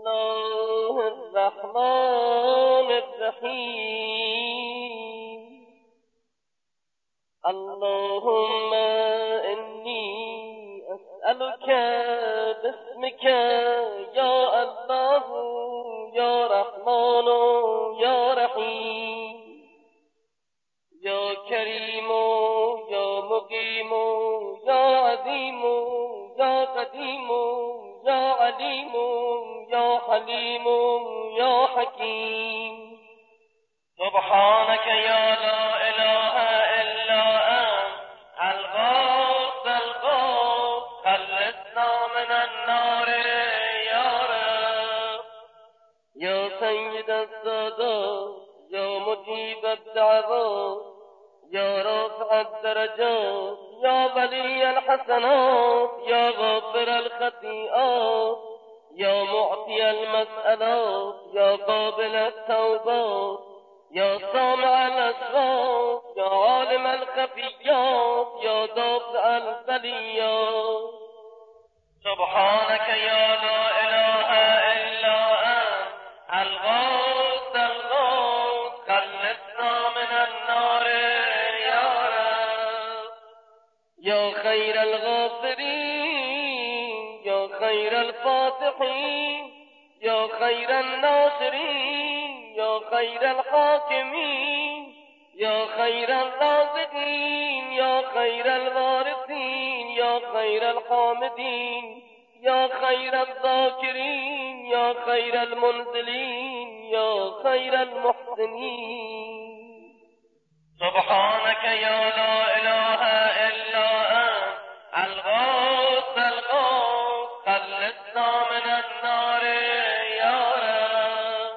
الله الرحمن الرحیم. اللهم إني أسألك باسمك يا الله يا رحمن يا رحيم يا كريم يا مقيم يا عظيم يا قديم يا عليم يا حليم يا حكيم. سبحانك يا لا إله إلا أنت الغوث الغوث خلصنا من النار يا رب. يا سيد السادات يا مجيب الدعوات يا رافع الدرجات يا ولي الحسنات يا غافر الخطيئات يا معطي المسألات يا قابل التوبات يا سامع الأصوات يا عالم الخفيات يا دافع البليات. سبحانك يا لا إله إلا أنت الغوث الغوث خلصنا من النار يا رب. يا خير الغافرين يا خير الفاتحين يا خير الناصرين يا خير الحاكمين يا خير الرازقين يا خير الوارثين يا خير الحامدين يا خير الذاكرين يا خير المنزلين يا خير المحسنين. سبحانك يا لا إله إلا أنت الغوث الغوث خلصنا من النار يا رب.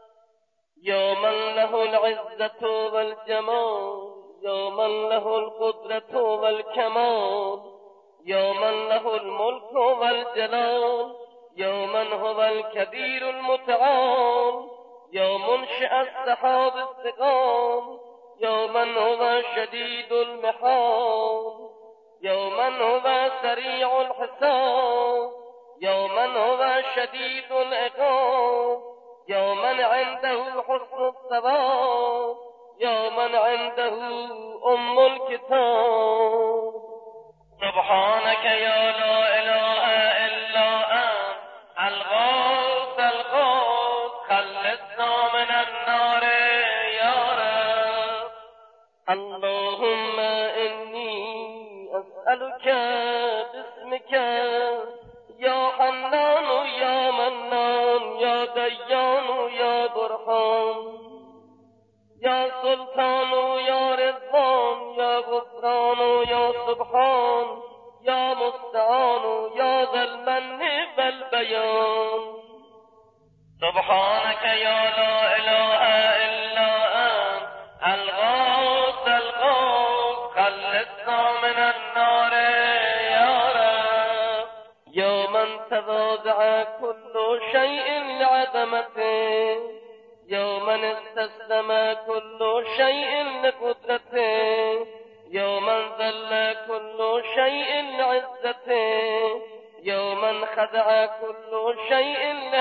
يا من له العزة والجمال يا من له القدرة والكمال يا من له الملك والجلال يا من هو الكبير المتعال يا منشئ السحاب الثقال يا من هو شديد المحال يا من هو سريع الحساب يا من هو شديد العقاب يا من عنده حسن الثواب يا من عنده أم الكتاب. سبحانك يا لا إله إلا أنت الغوث الغوث خلصنا من النار يا رب. اللهم إني أسألك باسمك يا حنان يا منان يا ديان يا برهان يا سلطان يا رضوان يا غفران يا سبحان يا مستعان يا ذا المن والبيان. سبحانك يا لا إله إلا أنت الغوث الغوث خلصنا من النار يا رب. يا من تواضع كل شيء لعظمته يا من استسلم كل شيء لقدرته يا من ذل كل شيء لعزته يا من خضع كل شيء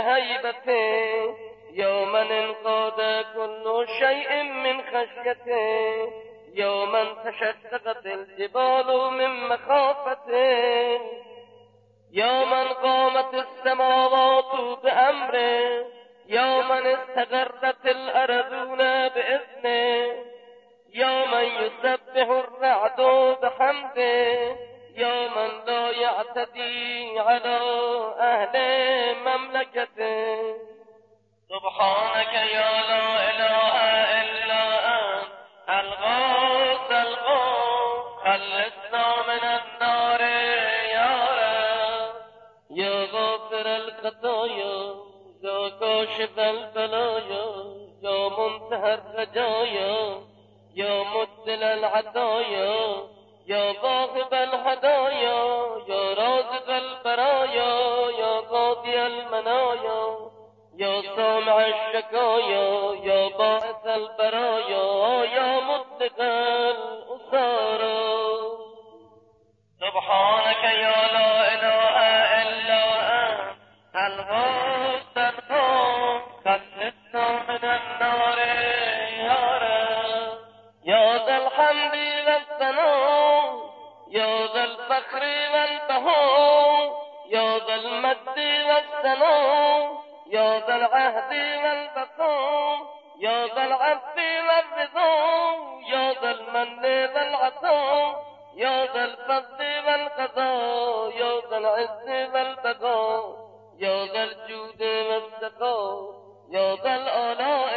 لهيبته يا من انقاد كل شيء من خشيته يا من تشققت الجبال من مخافته يا من قامت السماوات بأمره يا من استقرت الأرضون بإذنه يا من يسبح الرعد بحمده يا من لا يعتدي على أهل مملكته. سبحانك يا لا إله إلا أنت الغوث الغوث خلصنا من النار يا رب. يا غافر الخطايا يا كاشف البلايا يا منتهى الرجايا يا مبدل العطايا يا واهب الهدايا يا رازق البرايا يا قاضي المنايا يا سامع الشكايا يا باعث البرايا يا مطلق الأسارى. سبحانك يا لا إله إلا أنت الغوث ذا المجد والثناء يا ذا العهد والبقاء يا ذا العفو والرضا يا ذا المن والعطاء يا ذا الفضل والقضاء يا ذا العز والبقاء يا ذا الجود والسخاء يا ذا الآلاء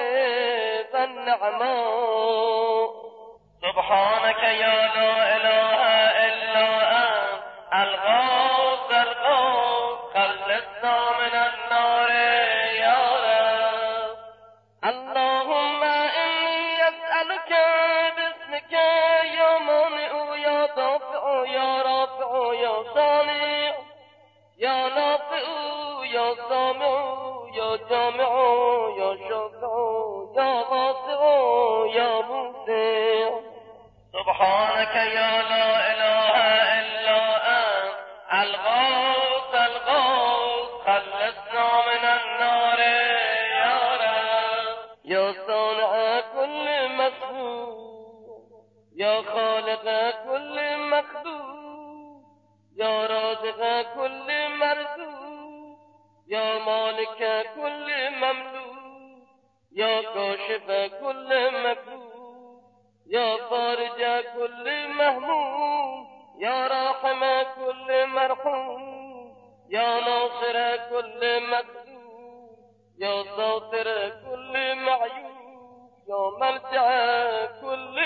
والنعماء سبحانك يا لا إله إلا أنت الغوث الغوث خلصنا من النار يا رب اللهم إني أسألك باسمك يا مانع يا دافع يا رافع يا صانع يا نافع يا سامع يا جامع يا شافع يا واسع يا موسع سبحانك يا لا إله إلا أنت الغوث الغوث خلصنا من النار يا رب يا صانع كل مخلوق يا خالق كل مخلوق يا رازق كل مرزوق يا مالك كل مملوك يا كاشف كل مكروه يا فارج كل مهموم يا راحم كل مرحوم يا ناصر كل مكذوب يا ساتر كل معيوب يا ملجأ كل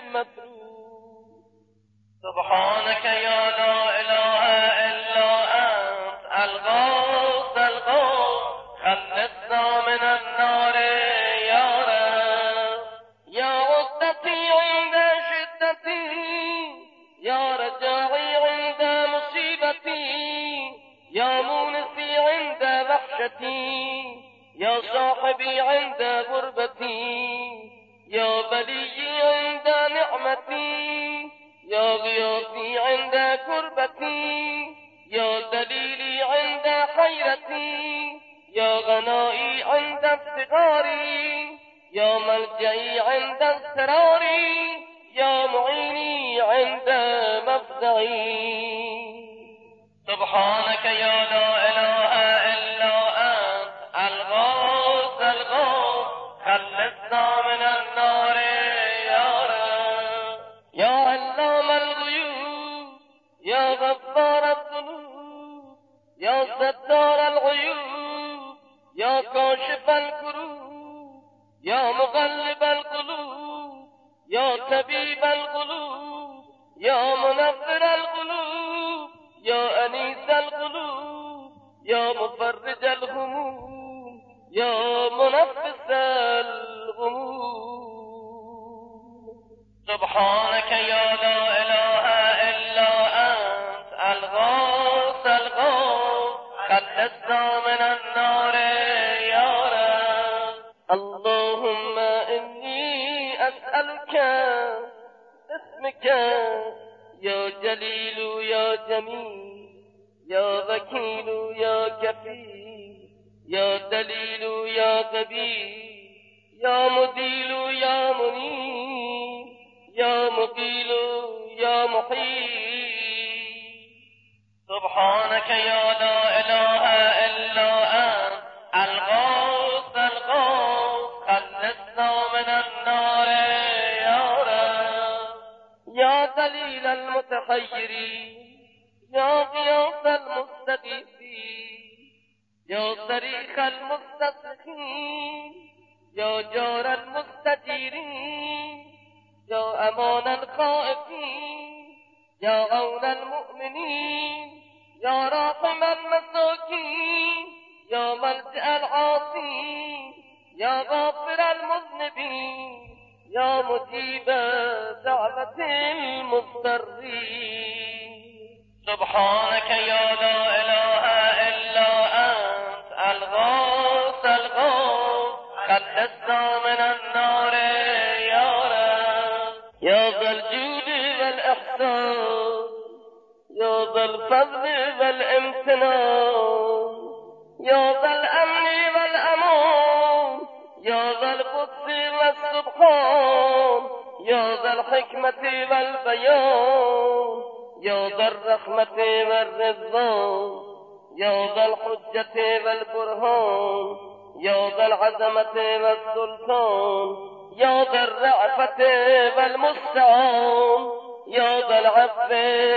مطلوب سبحانك يا لا إله إلا أنت الغوث الغوث خلصنا من النار يا رب يا عدتي عند شدتي يا رجاعي عند مصيبتي يا مونسي عند وحشتي يا صاحبي عند غربتي يا بلي عند نعمتي يا غياثي عند كربتي يا دليلي عند حيرتي يا غنائي عند افتقاري يا ملجئي عند اضطراري يا معيني عند مفزعي سبحانك يا لا إله إلا أنت الغوث الغوث خلصنا من النار يا رب يا علام الغيوب يا غفار الذنوب يا ستار العيوب يا كاشف الكروب يا مغلب القلوب يا طبيب القلوب يا منفر القلوب يا أنيس القلوب يا مفرج الهموم يا منفس الغموم سبحانك يا لا إله إلا أنت الغوث الغوث خلصنا من النار يا رب اللهم إني أسألك باسمك يا جليل يا جميل يا وكيل يا كفيل يا دليل يا كبير يا مديل يا منيب يا مقيل يا محيي سبحانك يا لا إله إلا أنت الغوث الغوث خلصنا من النار يا رب يا دليل المتحيرين يا غياث المستغيثين يا صريخ المستصرخين يا جار المستجيرين يا أمان الخائفين يا عون المؤمنين يا راحم المساكين يا ملجأ العاصين يا غافر المذنبين يا مجيب دعوة المضطرين سبحانك يا لا إله إلا أنت الغوث الغوث خلصنا من النار يا رب يا ذا الجود والإحسان يا ذا الفضل والامتنان يا ذا الأمن والأمان يا ذا القدس والسبحان يا ذا الحكمة والبيان يا ذا الرحمة والرضوان يا ذا الحجة والبرهان يا ذا العظمة والسلطان يا ذا الرأفة والمستعان يا ذا العفو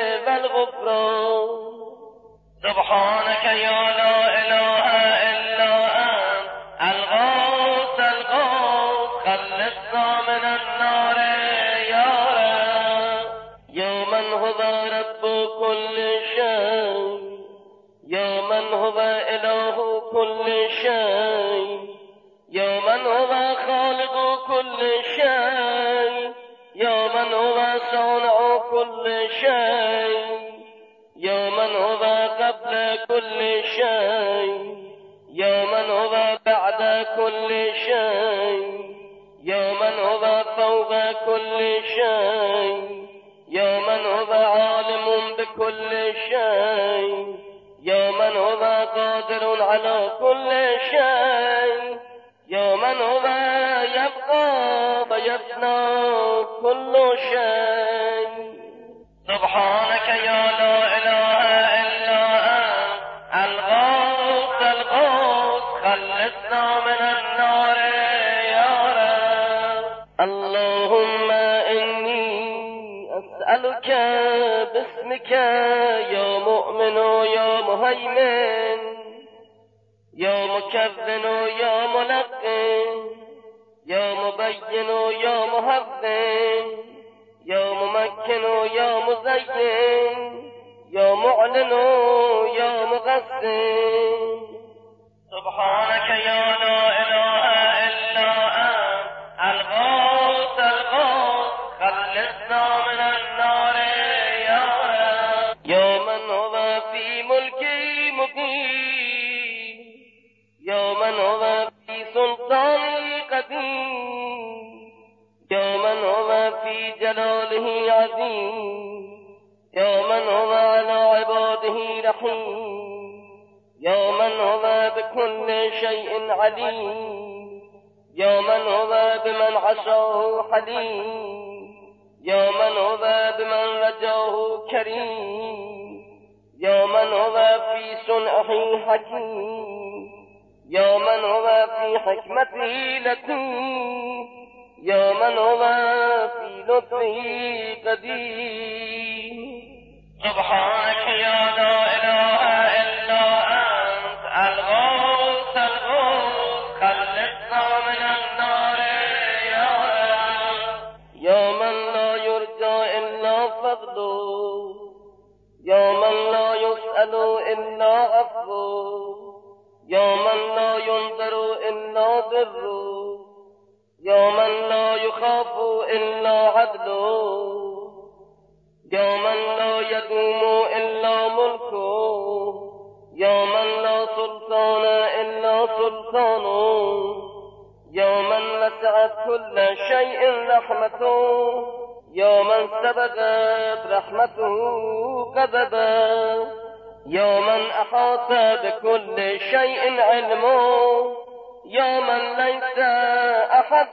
والغفران. سبحانك يا لا إله إلا أنت الغوث الغوث خلصنا من النار يا رب. يا من هو رب كل شيء يا من هو إله كل شيء يا من هو خالق كل شيء يا من هو صانع كل شيء يا من هو قبل كل شيء يا من هو بعد كل شيء يا من هو فوق كل شيء يا من هو عالم بكل شيء يا من هو قادر على كل شيء يا من هو يبقى ويفنى كل شيء. سبحانك يا لا إله إلا أنت الغوث الغوث خلصنا من النار يا رب. اللهم إني أسألك باسمك يا مؤمن يا مهيمن يا مكذن يا ملقن يا مبين يا مهذن يا ممكن يا مزين يا معلن يا مغسن. سبحانك يا لا إله إلا أنت الغوث الغوث خلصنا من النار يا رب. يا من هو في ملكي مقيم يا من هو في سلطاني قديم يا من هو في جلاله عظيم يا من هو على عباده رحيم يا من هو بكل شيء عليم يا من هو بمن عصاه حليم يا من هو بمن رجاه كريم يا من هو في صنعه حكيم يا من هو في حكمته لطيف يا من هو في لطفه قدير. سبحانك يا لا إله إلا أنت الغوث الغوث خلصنا من النار يا رب. يا من لا يرجى إلا فضله يا من لا يسأل إلا عفوه يا من لا ينظر إلا بره يا من لا يخاف إلا عدله يا من لا يدوم إلا ملكه يا من لا سلطان إلا سلطانه يا من وسعت كل شيء رحمته يا من سبقت رحمته غضبا يا من أحاط بكل شيء علمه يا من ليس أحد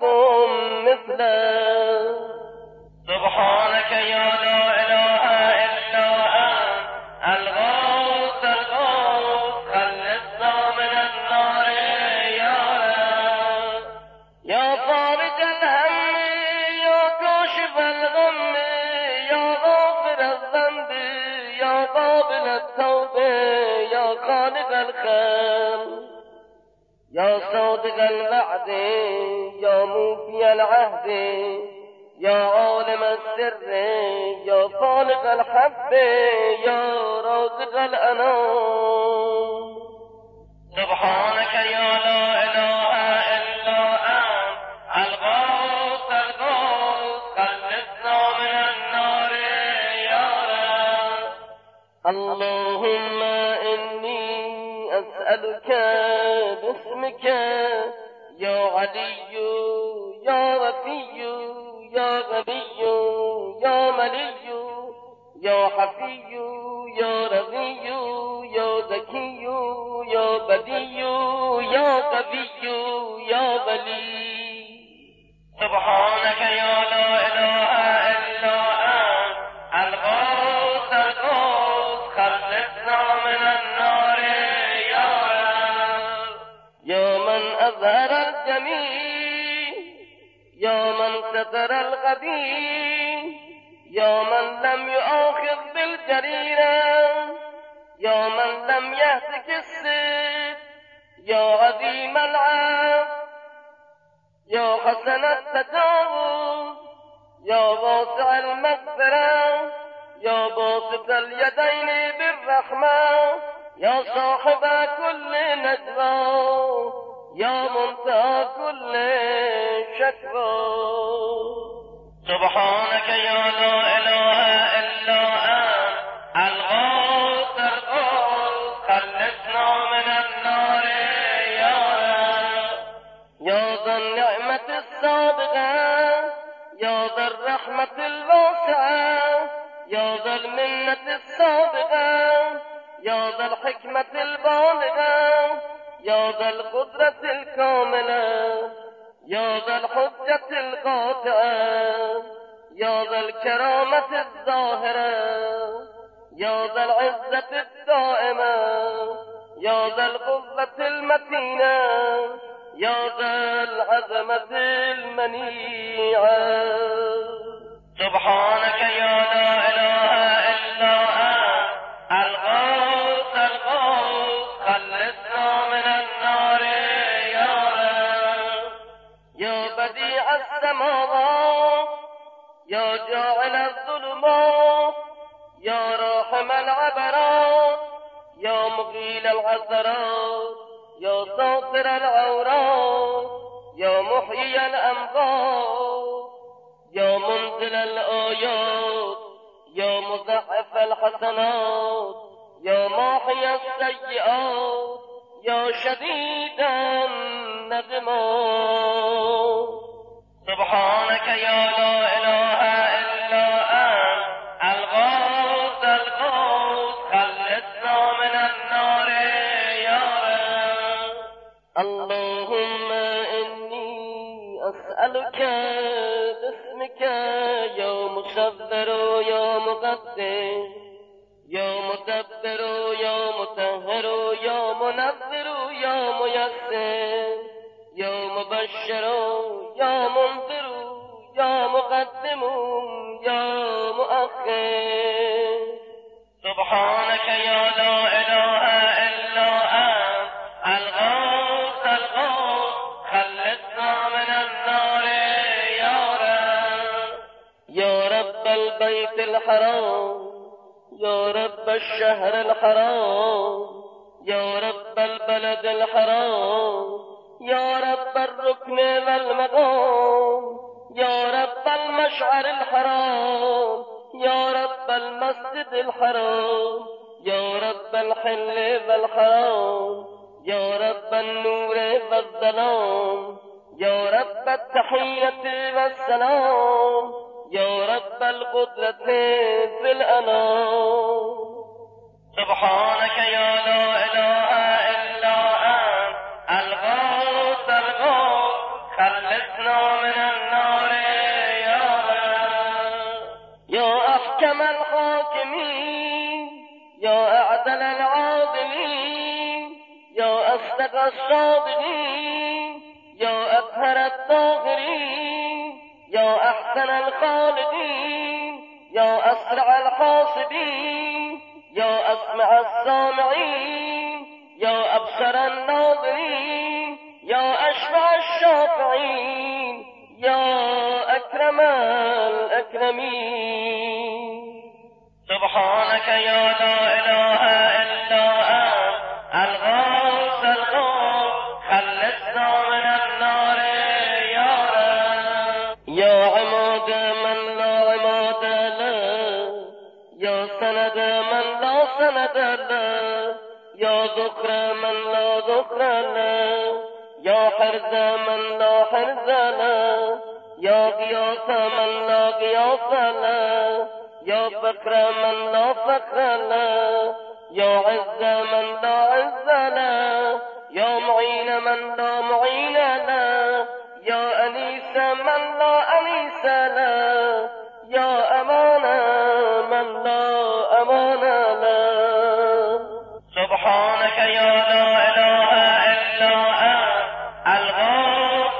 مثله. سبحانك يا لا إله إلا أنت الغوث الغوث خلصنا من النار يا رب. يا فارج الهم يا كاشف الغم يا غافر الذنب يا قابل التوب يا خالق الخلق يا صادق الوعد يا موفي العهد يا عالم السر يا خالق الحب يا رازق الأنام. سبحانك يا لا إله إلا أنت الغوث الغوث خلصنا من النار يا رب. اللهم إني أسألك باسمك يا علي يا وفي يا غبي يا ملي يا حفي يا رضي يا ذكي يا بدي يا قوي يا ولي. سبحانك يا لا إله إلا أنت الغوث الغوث خلصنا من النار الأكرمين يا من ستر الغدير يا من لم يؤاخذ بالجريرة يا من لم يهتك السيف يا عظيم العفو يا حسن التجاوز يا واسع المغفرة يا باسط اليدين بالرحمة يا صاحب كل نجوى يا منتهى كل شكوى سبحانك يا لا إله إلا أنت الغوث الغوث خلصنا من النار يا رب يا ذا النعمة السابقة يا ذا الرحمة الواسعة يا ذا المنة السابقة يا ذا الحكمة البالغة يا ذا القدرة الكاملة يا ذا الحجة القاطعة يا ذا الكرامة الظاهرة يا ذا العزة الدائمة يا ذا القوة المتينة يا ذا العظمة المنيعة سبحانك يا لا إله إلا أنت الغوث الغوث خلصنا من النار يا رب يا بديع السماوات يا جاعل الظلمات يا راحم العبرات يا مغيل العثرات يا ساطر العورات يا محيي الأموات يا منزل الآيات يا مضاعف الحسنات يا ماحي السيئات يا شديد النقمات سبحانك يا لا إله إلا أنت الغوث الغوث خلصنا من النار يا رب اللهم إني أسألك باسمك يا مصبر يا مقدس يا مدبر يا مطهر يا منذر يا ميسر يا مبشر يا منذر يا مقدم يا مؤخر سبحانك يا لا إله إلا أنت الغوث الغوث خلصنا من النار يا رب يا رب البيت الحرام يا رب الشهر الحرام يا رب البلد الحرام يا رب الركن والمقام يا رب المشعر الحرام يا رب المسجد الحرام يا رب الحل والحرام يا رب النور والظلام يا رب التحية والسلام يا رب القدرة في الأنام سبحانك يا لا إله إلا أنت الغوث الغوث خلصنا من النار يا رب يا أحكم الحاكمين يا أعدل العادلين يا أصدق الصادقين يا أطهر الطاهرين يا أحسن الخالقين يا أسرع الحاسبين يا أسمع السامعين يا أبصر الناظرين يا أشفع الشافعين يا أكرم الأكرمين سبحانك يا لا إله إلا أنت الغوث الغوث خلصنا من النار يا رب يا عماد من لا عماد له يا سند من لا سند له يا ذكر من لا ذكر له يا حرز من لا حرز له يا غياث من لا غياث له يا فقر من لا فقر له يا عز من لا عز له يا معين من لا معين له يا أنيس من لا أنيس له يا أمان من لا أمان له سبحانك يا لا إله إلا أنت الغوث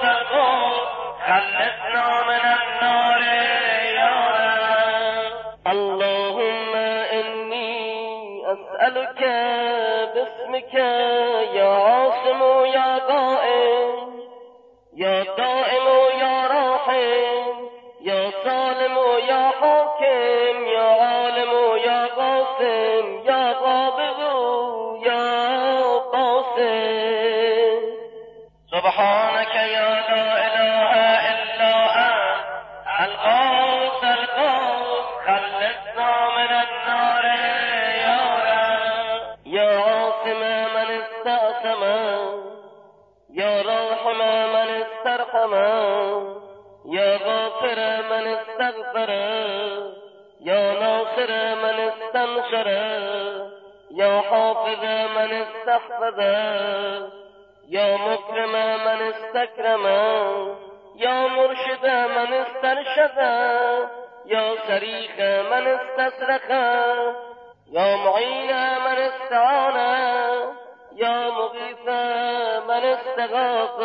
يا عاصم يا قائم يا دائم يا راحم يا سالم يا حاكم يا عالم يا قاسم يا قابض يا قاسم سبحانك يا لا إله إلا أنت الغوث الغوث خلصنا من النار يا رب يا عاصم من استأسم يا راحم من استرحم يا غافر من استغفر يا ناصر من استنشر يا حافظ من استحفظ يا مكرم من استكرم يا مرشد من استرشد يا صريخ من استصرخ يا معين من استعان يا مغيث من استغاث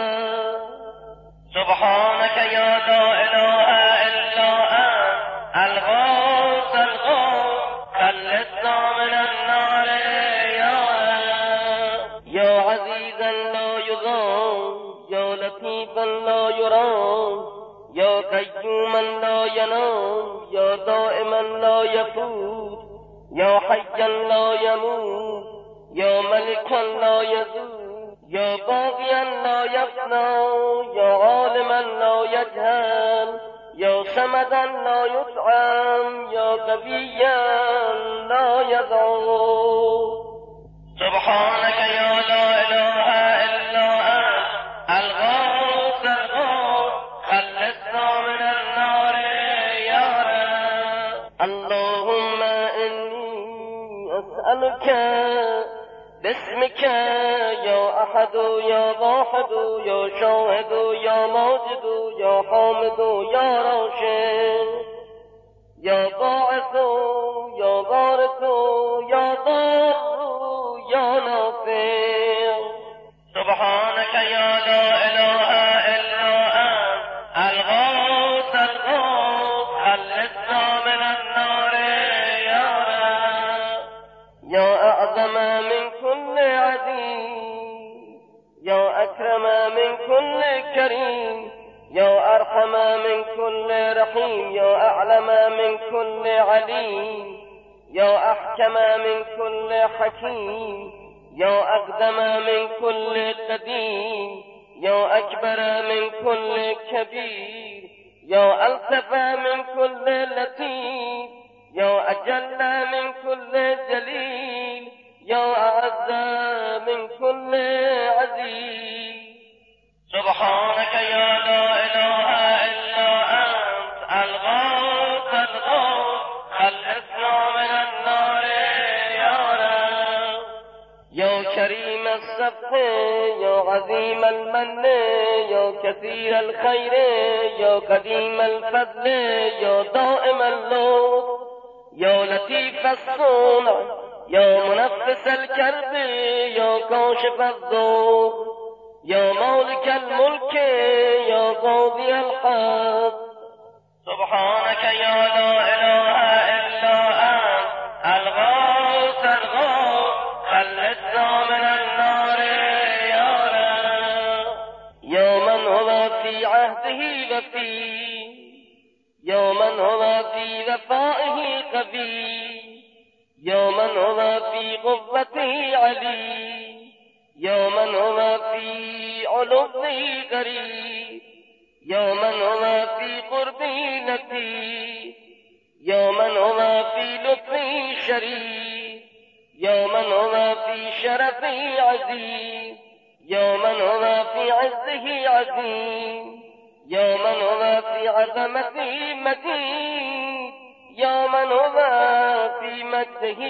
سبحانك يا لا إله إلا أنت الغوث الغوث خلصنا من النار يا عزيزا لا يضام يا لطيفا لا يرام يا قيوما لا ينام يا دائما لا يفوت يا حيا لا يموت يا ملكا لا يزول يا باغيا لا يفنى يا عالما لا يجهل يا صمدا لا يطعم يا قويا لا يضعف سبحانك يا لا إله إلا أنت الغوث الغوث خلصنا من النار يا رب اللهم إني أسألك باسمك يا أحد يا واحد يا شاهد يا ماجد يا حامد يا راشد يا باعث يا بارث يا ضار يا نافع سبحانك يا لا إله إلا أنت الغوث الغوث خلصنا من النار يا رب يا أعظم من كل عزيز يا أكرم من كل كريم يا أرحم من كل رحيم يا أعلم من كل عليم يا أحكم من كل حكيم يا أقدم من كل قديم يا أكبر من كل كبير يا ألطف من كل لطيف يا أجل من كل جليل يا أعز من كل عزيز سبحانك يا لا إله إلا أنت الغوث الغوث خلصنا من النار يا رب يا كريم الصفح يا عظيم المن يا كثير الخير يا قديم الفضل يا دائم اللطف يا لطيف الصنع يا منفس الكرب يا كاشف الضر يا مالك الملك يا قاضي الحق سبحانك يا لا إله إلا أنت الغوث الغوث خلصنا من النار يا رب يا من هو في عهده وفي يا من هو في وفائه قوي يا من هو في قوته علي يا من هو في علوه قريب يا من هو في قربه لطيف يا من هو في لطفه شريف يا من هو في شرفه عزيز يا من هو في عزه عظيم يا من هو في عظمته متين يا من هو في مجده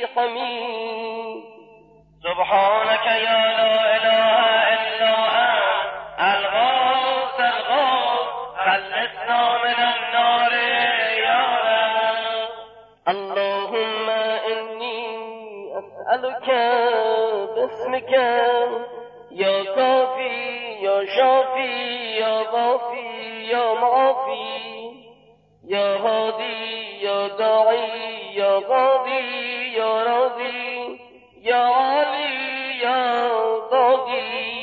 حميد سبحانك يا لا إله إلا أنت الغوث الغوث خلصنا من النار يا رب اللهم إني أسألك باسمك يا كافي يا شافي يا ضافي يا معافي يا هادي يا داعي يا قاضي يا راضي يا علي یا باقی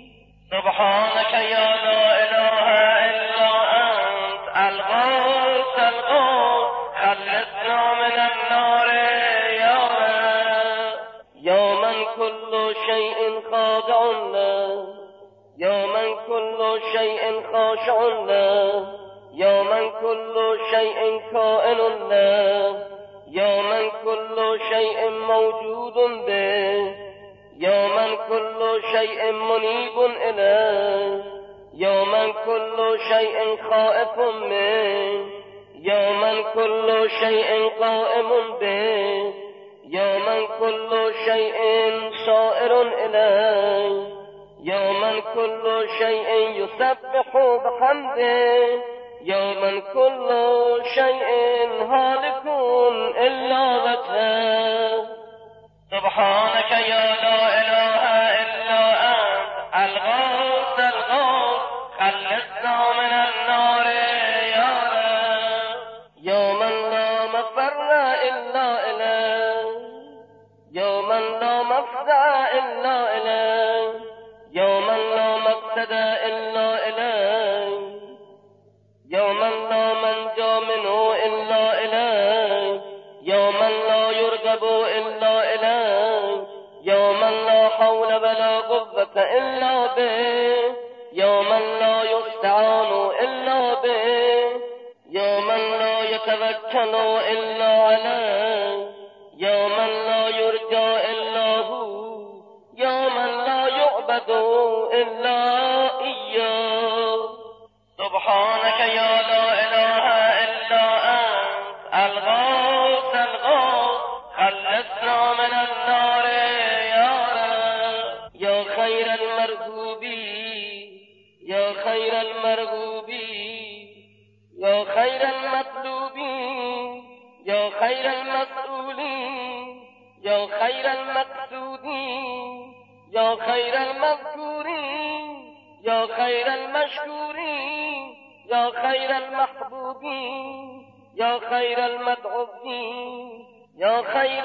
سبحانك يا لا إله إلا أنت الغوث الغوث خلصنا من النار يا رب يا من كل شيء خاضع له يا من كل شيء خاشع له يا من كل شيء كائن له يا من كل شيء موجود به يا من كل شيء منيب إليه يا من كل شيء خائف منه يا من كل شيء قائم به يا من كل شيء سائر إليه يا من كل شيء يسبح بحمده يا من كل شيء هالك إلا وجهه سبحانك يا لا إله إلا أنت الغوث الغوث خلصنا من النار يا رب يا من لا مفر إلا إليه يا من لا مفزع إلا إليه يا من لا مقصد إلا إليه يا من لا منجى منه إلا إليه يا من لا يرغب إلا إليه يا من لا حول ولا قوة إلا به يا من لا يستعان إلا به يا من لا يتوكل إلا عليه يا من لا يرجى إلا هو يا من لا يعبد إلا إياه سبحانك يا لا إله إلا أنت الغوث الغوث خلصنا من النار يا رب يا خير المرغوبين يا خير المرغوبين يا خير المطلوبين يا خير المسؤولين يا خير المقصودين يا خير المذكورين يا خير المشكورين يا خير المحبوبين يا خير المدعوين يا خير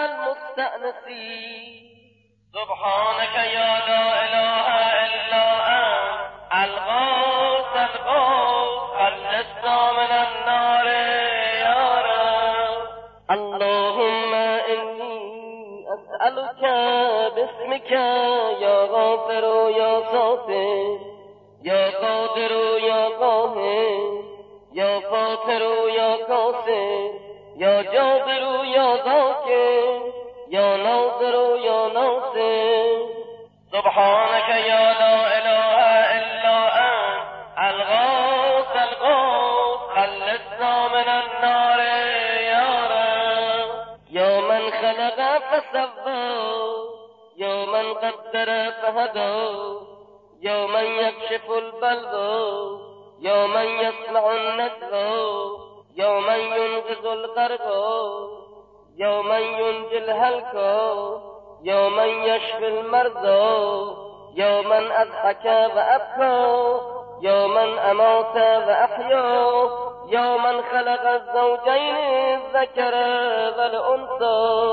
المستأنسين سبحانك يا لا إله إلا أنت الغوث الغوث خلصنا من النار يا رب اللهم إني أسألك باسمك يا غافر يا صافي يا قادر يا قاهر يا فاطر يا قاصر يا جابر يا ذاكر يا ناظر يا ناصر سبحانك يا لا إله إلا أنت الغوث الغوث خلصنا من النار يا رب يا من خلق فسوى يا من قدر فهدى يا من يكشف البلوى يا من يسمع النجوى يا من ينقذ الغرقى يا من ينجي الهلكى يا من يشفي المرضى يا من أضحك وأبكى يا من أمات وأحيا يا من خلق الزوجين الذكر والأنثى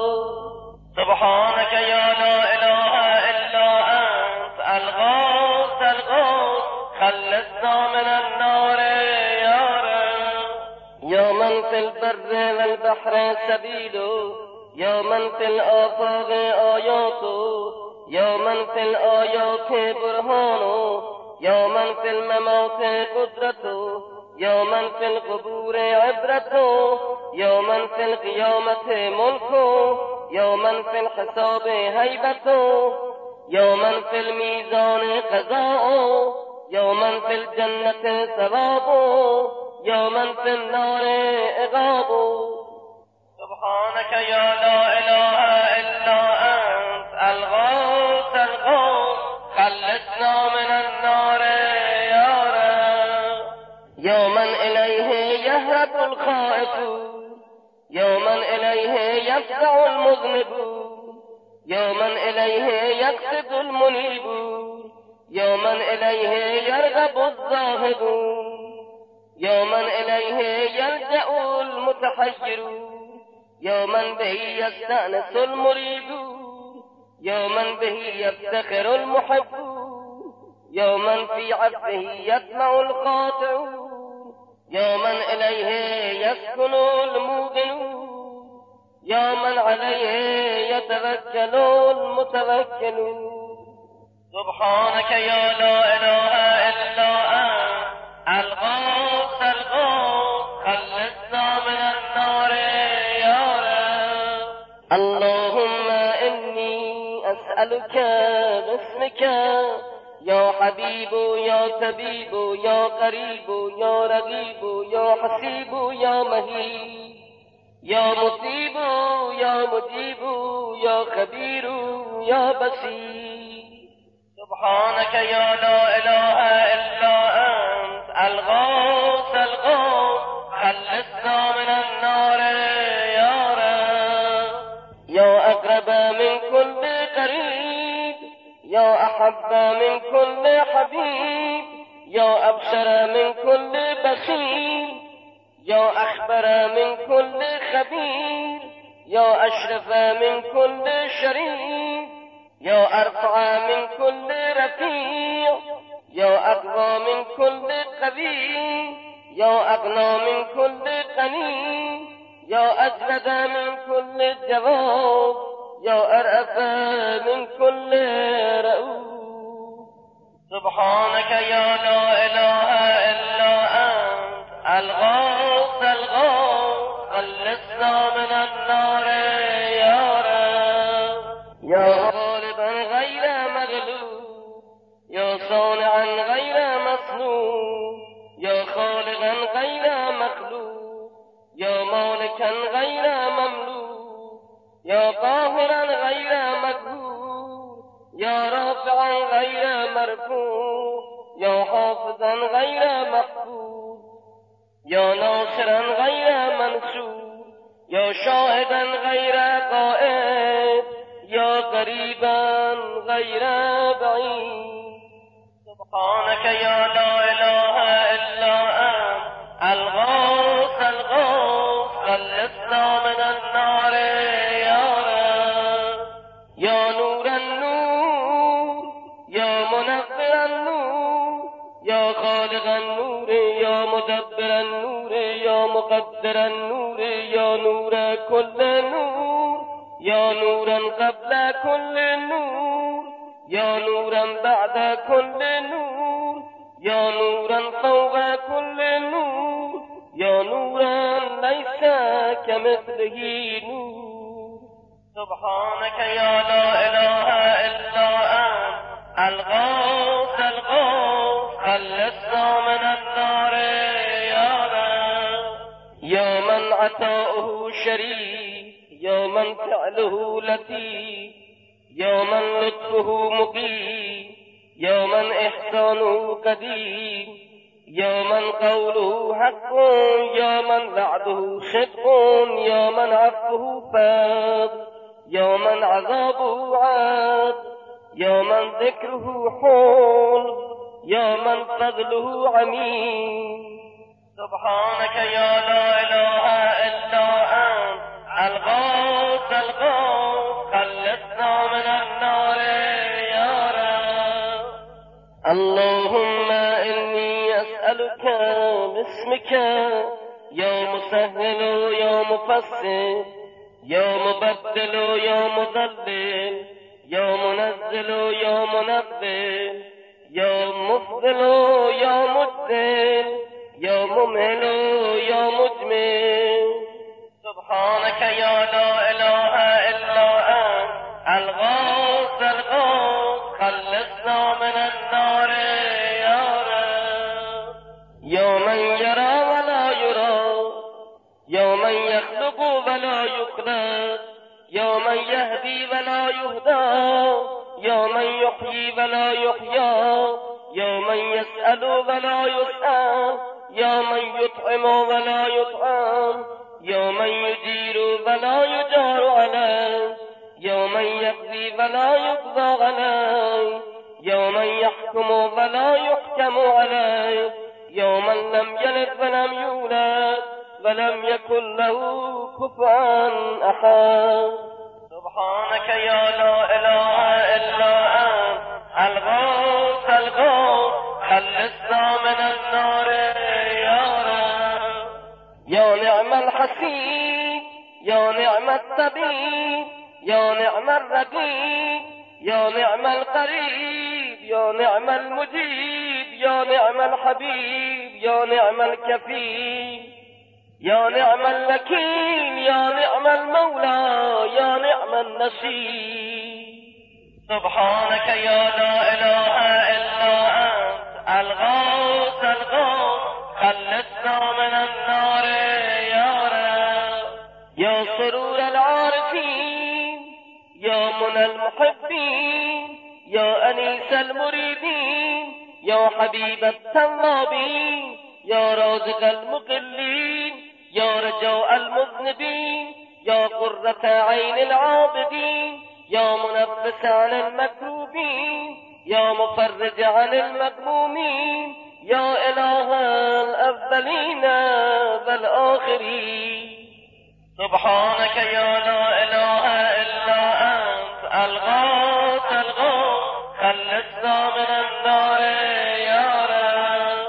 سبحانك يا لا إله إلا أنت الغوث الغوث خلصنا من النار يا رب يا من في البر والبحر سبيله يا من في الآفاق آياته يا من في الآيات برهانه يا من في الممات قدرته يا من في القبور عبرته يا من في القيامة ملكه يا من في الحساب هيبته يا من في الميزان قضاءه يا من في الجنة ثوابه يا من في النار عقابه سبحانك يا لا إله إلا أنت الغوث الغوث خلصنا من النار يا رب يا من إليه يهرب الخائفون يا من إليه يفزع المذنبون يا من إليه يقصد المنيبون يا من إليه يرغب الزاهدون يا من إليه يلجأ المتحيرون يا من به يستأنس المريدون يا من به يفتخر المحبون، يا من في عفوه يطمع الخاطئون، يا من إليه يسكن الموقنون، يا من عليه يتوكل المتوكلون. سبحانك يا لا إله إلا أنت الغوث الغوث، خلصنا من النار يا رب. اللهم إني أسألك باسمك يا حبيب يا طبيب يا قريب يا رقيب يا حسيب يا مهيب يا مصيب يا مجيب يا خبير يا بصير. سبحانك يا لا إله إلا أنت الغوث الغوث، خلصنا من النار يا رب. يا أقرب من كل قريب، يا أحب من كل حبيب، يا أبشر من كل بشير، يا أخبر من كل خبير، يا أشرف من كل شريف، يا أرفع من كل رفيع، يا أقوى من كل قوي، يا أغنى من كل غني، يا أجود من كل جواد، يا أرأف من كل رؤوف. سبحانك يا لا إله إلا أنت الغوث الغوث، خلصنا من النار يا رب. يا غالبا غير مغلوب، يا صانعا غير مصنوع، يا خالقا غير مخلوق، يا مالكا غير مملوك، يا قاهرا غير مقهور، يا رافعا غير مرفوع، يا حافظا غير محفوظ، يا ناصرا غير منصور، يا شاهدا غير غائب، يا قريبا غير بعيد. سبحانك يا لا إله إلا أنت الغوث الغوث، خلصنا من النار يا رب. يا نور النور، يا منور النور، يا خالق النور، يا مدبر النور، يا مقدر النور، يا نور كل نور، يا نورا قبل كل نور، يا نورا بعد كل نور، يا نورا فوق كل نور، يا نورا ليس كمثله نور. سبحانك يا لا إله إلا أنت الغوث الغوث، خلصنا من النار يا رب. يا من عطاؤه شريف، يا من فعله لطيف، يا من لطفه مقيم، يا من إحسانه قديم، يا من قوله حق، يا من وعده صدق، يا من عفوه فاض، يا من عذابه عاد، يا من ذكره حول، يا من فضله عميم. سبحانك يا لا إله إلا أنت الغوث الغوث، خلصنا من النار يا رب. اللهم إني أسألك باسمك يا مسهل يا مفسر، يا مبدل يا مضلل، يا منزل يا منبه، يا مفضل يا مجزل، يا ممهل يا مجمل. سبحانك يا لا إله إلا أنت الغوث الغوث، خلصنا من النار يا رب. يا من يرى ولا يرى، يا من يخلق ولا يخلق، يا من يهدي ولا يهدى، يا من يحيي ولا يحيى، يا من يسأل ولا يسأل، يا من يطعم ولا يطعم، يا من يجير ولا يجار عليه، يا من يقضي ولا يقضى عليه، يا من يحكم ولا يحكم عليه، يا من لم يلد ولم يولد ولم يكن له كفوا أحد. سبحانك يا لا إله القريب يا نعم المجيب يا نعم الحبيب يا نعم الكفيل يا نعم الوكيل يا نعم المولى يا نعم النصير. سبحانك يا لا إله إلا أنت الغوث الغوث خلصنا من النار يا رب. يا سرور العارفين يا منى المحبين يا أنيس المريدين يا حبيب التوابين يا رازق المقلين يا رجاء المذنبين يا قرة عين العابدين يا منفس عن المكروبين يا مفرج عن المذمومين يا إله الأولين والآخرين. سبحانك يا لا إله إلا أنت الغوث الغوث خلصنا من النار يا رب.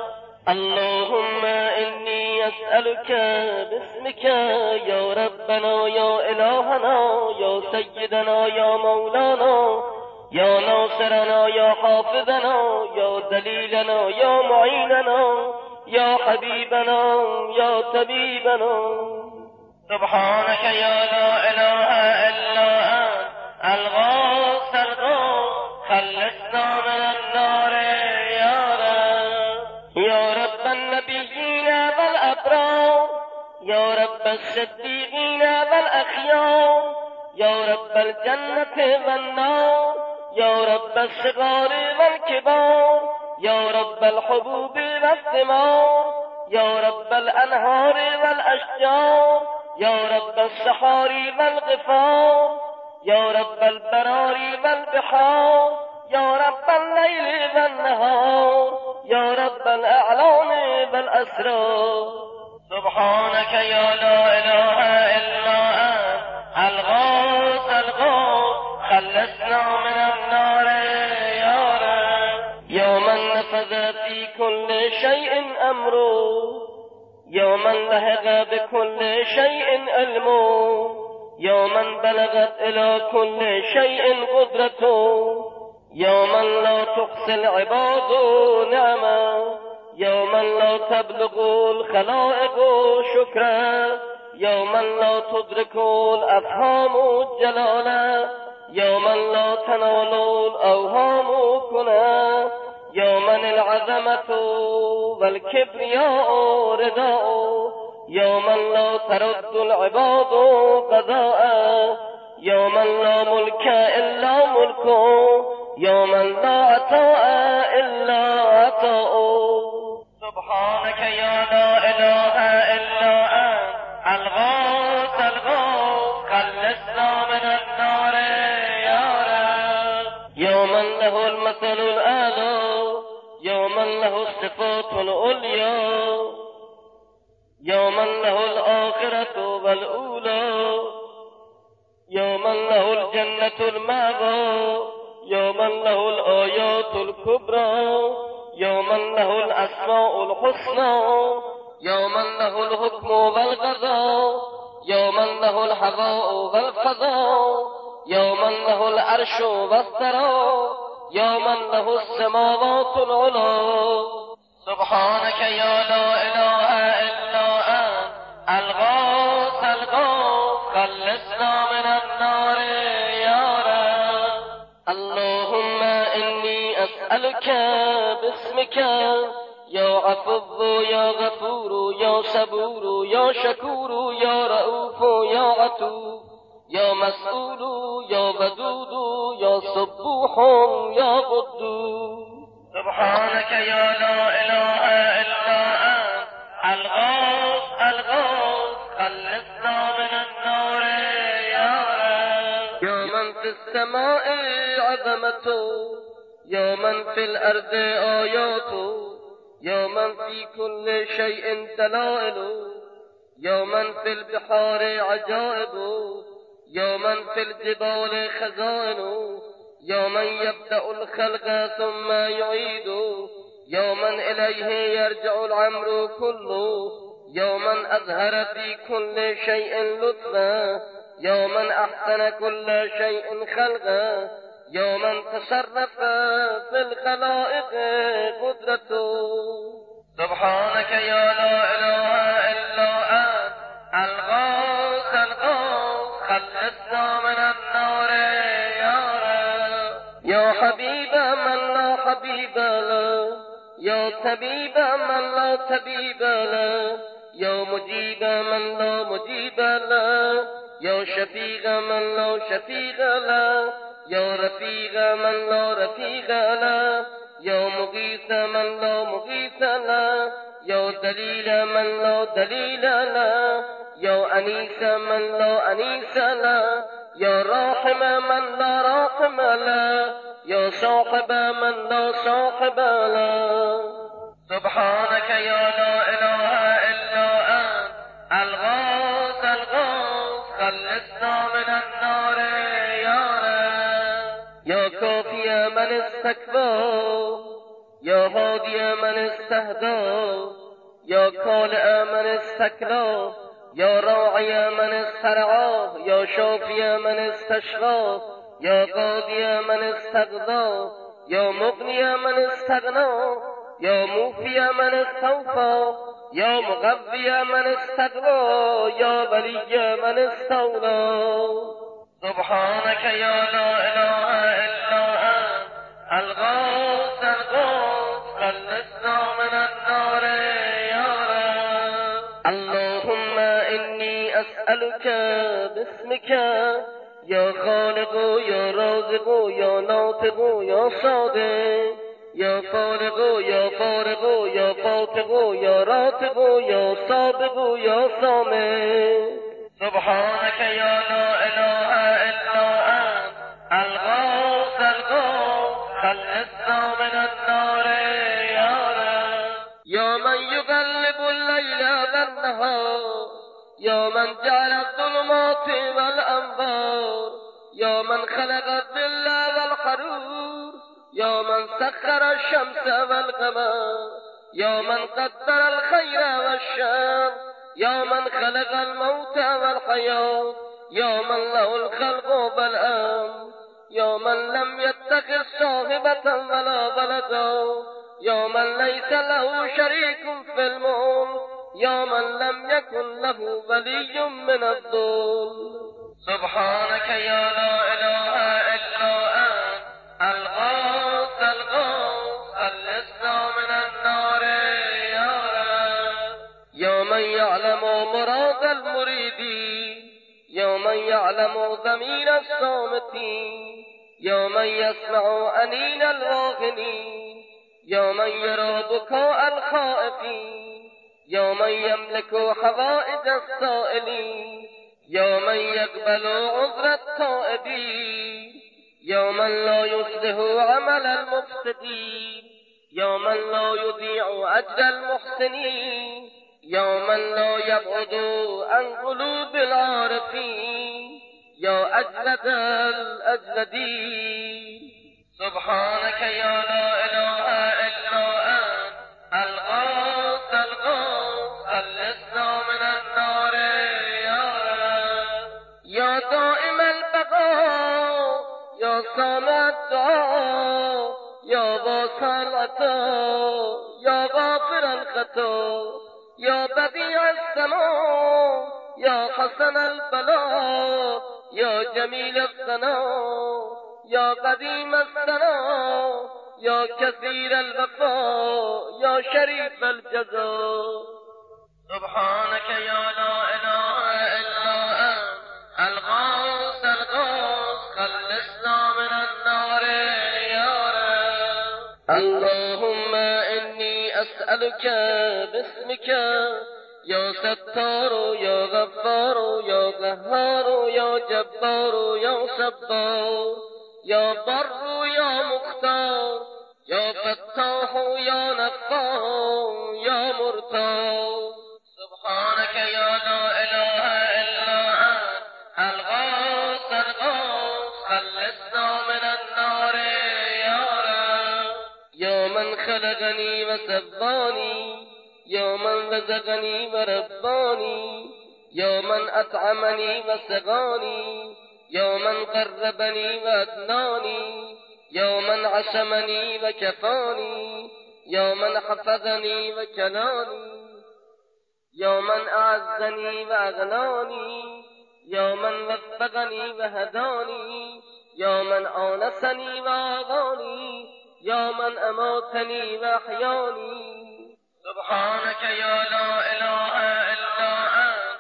اللهم إني أسألك باسمك يا ربنا يا إلهنا يا سيدنا يا مولانا يا ناصرنا يا حافظنا يا دليلنا يا معيننا يا حبيبنا يا طبيبنا. سبحانك يا لا إله إلا أنت الغوث الغوث خلصنا من النار يا رب. يا رب النبيين والأبرار يا رب الصديقين والأخيار يا رب الجنة والنار يا رب الصغار والكبار يا رب الحبوب والثمار يا رب الأنهار والأشجار يا رب الصحاري والغفار يا رب البراري والبحار يا رب الليل والنهار يا رب الأعلام والأسرار. سبحانك يا لا إله إلا أنت الغوث الغوث خلصنا من النار يا رب. يا من نفذ في كل شيء أمره يا من لهق بكل شيء علمه يا من بلغت إلى كل شيء قدرته يا من لا تحصي العباد نعمه يا من لا تبلغ الخلائق شكرا يا من لا تدرك الأفهام جلالا يا من لا تنال الأوهام كنا يا من العظمة والكبرياء رداء يا من لا ترد العباد قضاء يا من لا ملك إلا ملكه يا من لا عطاء إلا عطاء. سبحانك يا لا إله إلا أنت الغوث الغوث خلصنا من النار يا رب. يا من له المثل الأعلى يا من له الصفات العليا يا من له الآخرة والأولى يا من له الجنة المأوى يا من له الآيات الكبرى يا من له الأسماء الحسنى يا من له الحكم والقضاء يا من له الحظاء والقضاء يا من له العرش والثرى يا من له السماوات العلى. سبحانك يا لا إله إلا أنت الغوث الغوث خلصنا من النار يا رب. اللهم إني أسألك باسمك يا عفو يا غفور يا صبور يا شكور يا رؤوف يا عتوب يا مسؤول يا ودود يا صبوح يا قدوس. سبحانك يا لا إله إلا أنت الغوث الغوث خلصنا من النار يا رب. يا من في السماء عظمته يا من في الأرض آياته يا من في كل شيء دلائله يا من في البحار عجائبه يا من في الجبال خزائنه يا من يبدأ الخلق ثم يعيده يا من إليه يرجع الأمر كله يا من أظهر في كل شيء لطفا يا من أحسن كل شيء خلقا یا من تصرف فی الخلائق قدرته سبحانك یا لا اله الا انت الغوث الغوث خلصنا من النار یا رب یا حبیب من لا حبیب له یا طبیب من لا طبیب له یا مجیب من لا مجیب له یا شفیق من لا شفیق له یا رفیق من لا رفیق له یا مغیث من لا مغیث له یا دلیل من لا دلیل له یا انیس من لا انیس له یا راحم من لا راحم له یا صاحب من لا صاحب له سبحانك یا لا اله الا انت الغوث الغوث خلصنا من النار یا رب یا کافی من استکبر یا هادی من استهدا یا کالع من استکلا یا راعی من استرعا یا شافی من استشفا یا قاضی من استقضا یا مغنی من استغنا یا موفی من استوفا یا مقوی من استقوا یا ولی من استولا سبحانك یا لا اله الا انت الغوث الغوث خلصنا من النار یا رب اللهم انی اسألك باسمك یا خالق یا رازق یا ناطق یا صادق یا فارق یا فارق یا فاتق یا راتق یا سابق یا سامع سبحانك یا لا اله الا انت الغوث الغوث خلصنا من النار یا رب یا من یقلب اللیل والنهار یا من جعل الظلمات والانوار یا من خلق الظل والحرور یا من سخر الشمس والقمر یا من قدر الخير والشر یا من خلق الموت والحياة یا من له الخلق والأمر یا من لم يتخذ صاحبة ولا ولدا یا من ليس له شريك في الملك یا من لم يكن له ولي من الذل سبحانك یا لا اله الا انت الغوث الغوث خلصنا من النار یا رب یا من يعلم مراد المريدين یا من يعلم ضمير الصامتين یا من يسمع أنين الواغنين یا من يرى بكاء الخائفين یا من يملك حوائج السائلين یا من يقبل عذر التائبين یا من لا يصلح عمل المفسدين یا من لا يضيع أجر المحسنين یا من لا يبعد عن قلوب العارفين یا أجلد الأجلدين سبحانك یا لا اله الا انت الغوث الغوث خلصنا من النار یا رب یا دائم البقاء یا سامع الدعاء یا واسع العطاء یا غافر الخطا یا بدیع السماء یا حسن البلاء یا جمیل الثناء یا قدیم الثناء یا کثیر الوفا یا شریف الجزا سبحانك یا لا اله الا انت الغوث الغوث خلصنا من النار یا رب اللهم انی اسألك باسمك یا ستار یا غفار یا قهار یا جبار یا صبار یا بر یا مختار یا فتاح یا نفار یا مرتار سبحانك یا لا اله الا انت الغوث الغوث خلصنا من النار یا رب یا من خلقني وسباني یا من رزقني ورباني یا من اطعمني وسقاني یا من قربنی و ادنانی، یا من عصمنی و کفانی، یا من حفظنی و کلانی، یا من اعزنی و اغنانی، یا من وفقنی و هدانی، یا من آنسنی و آغانی، یا من اماتنی و احیانی. سبحانك یا لا اله الا انت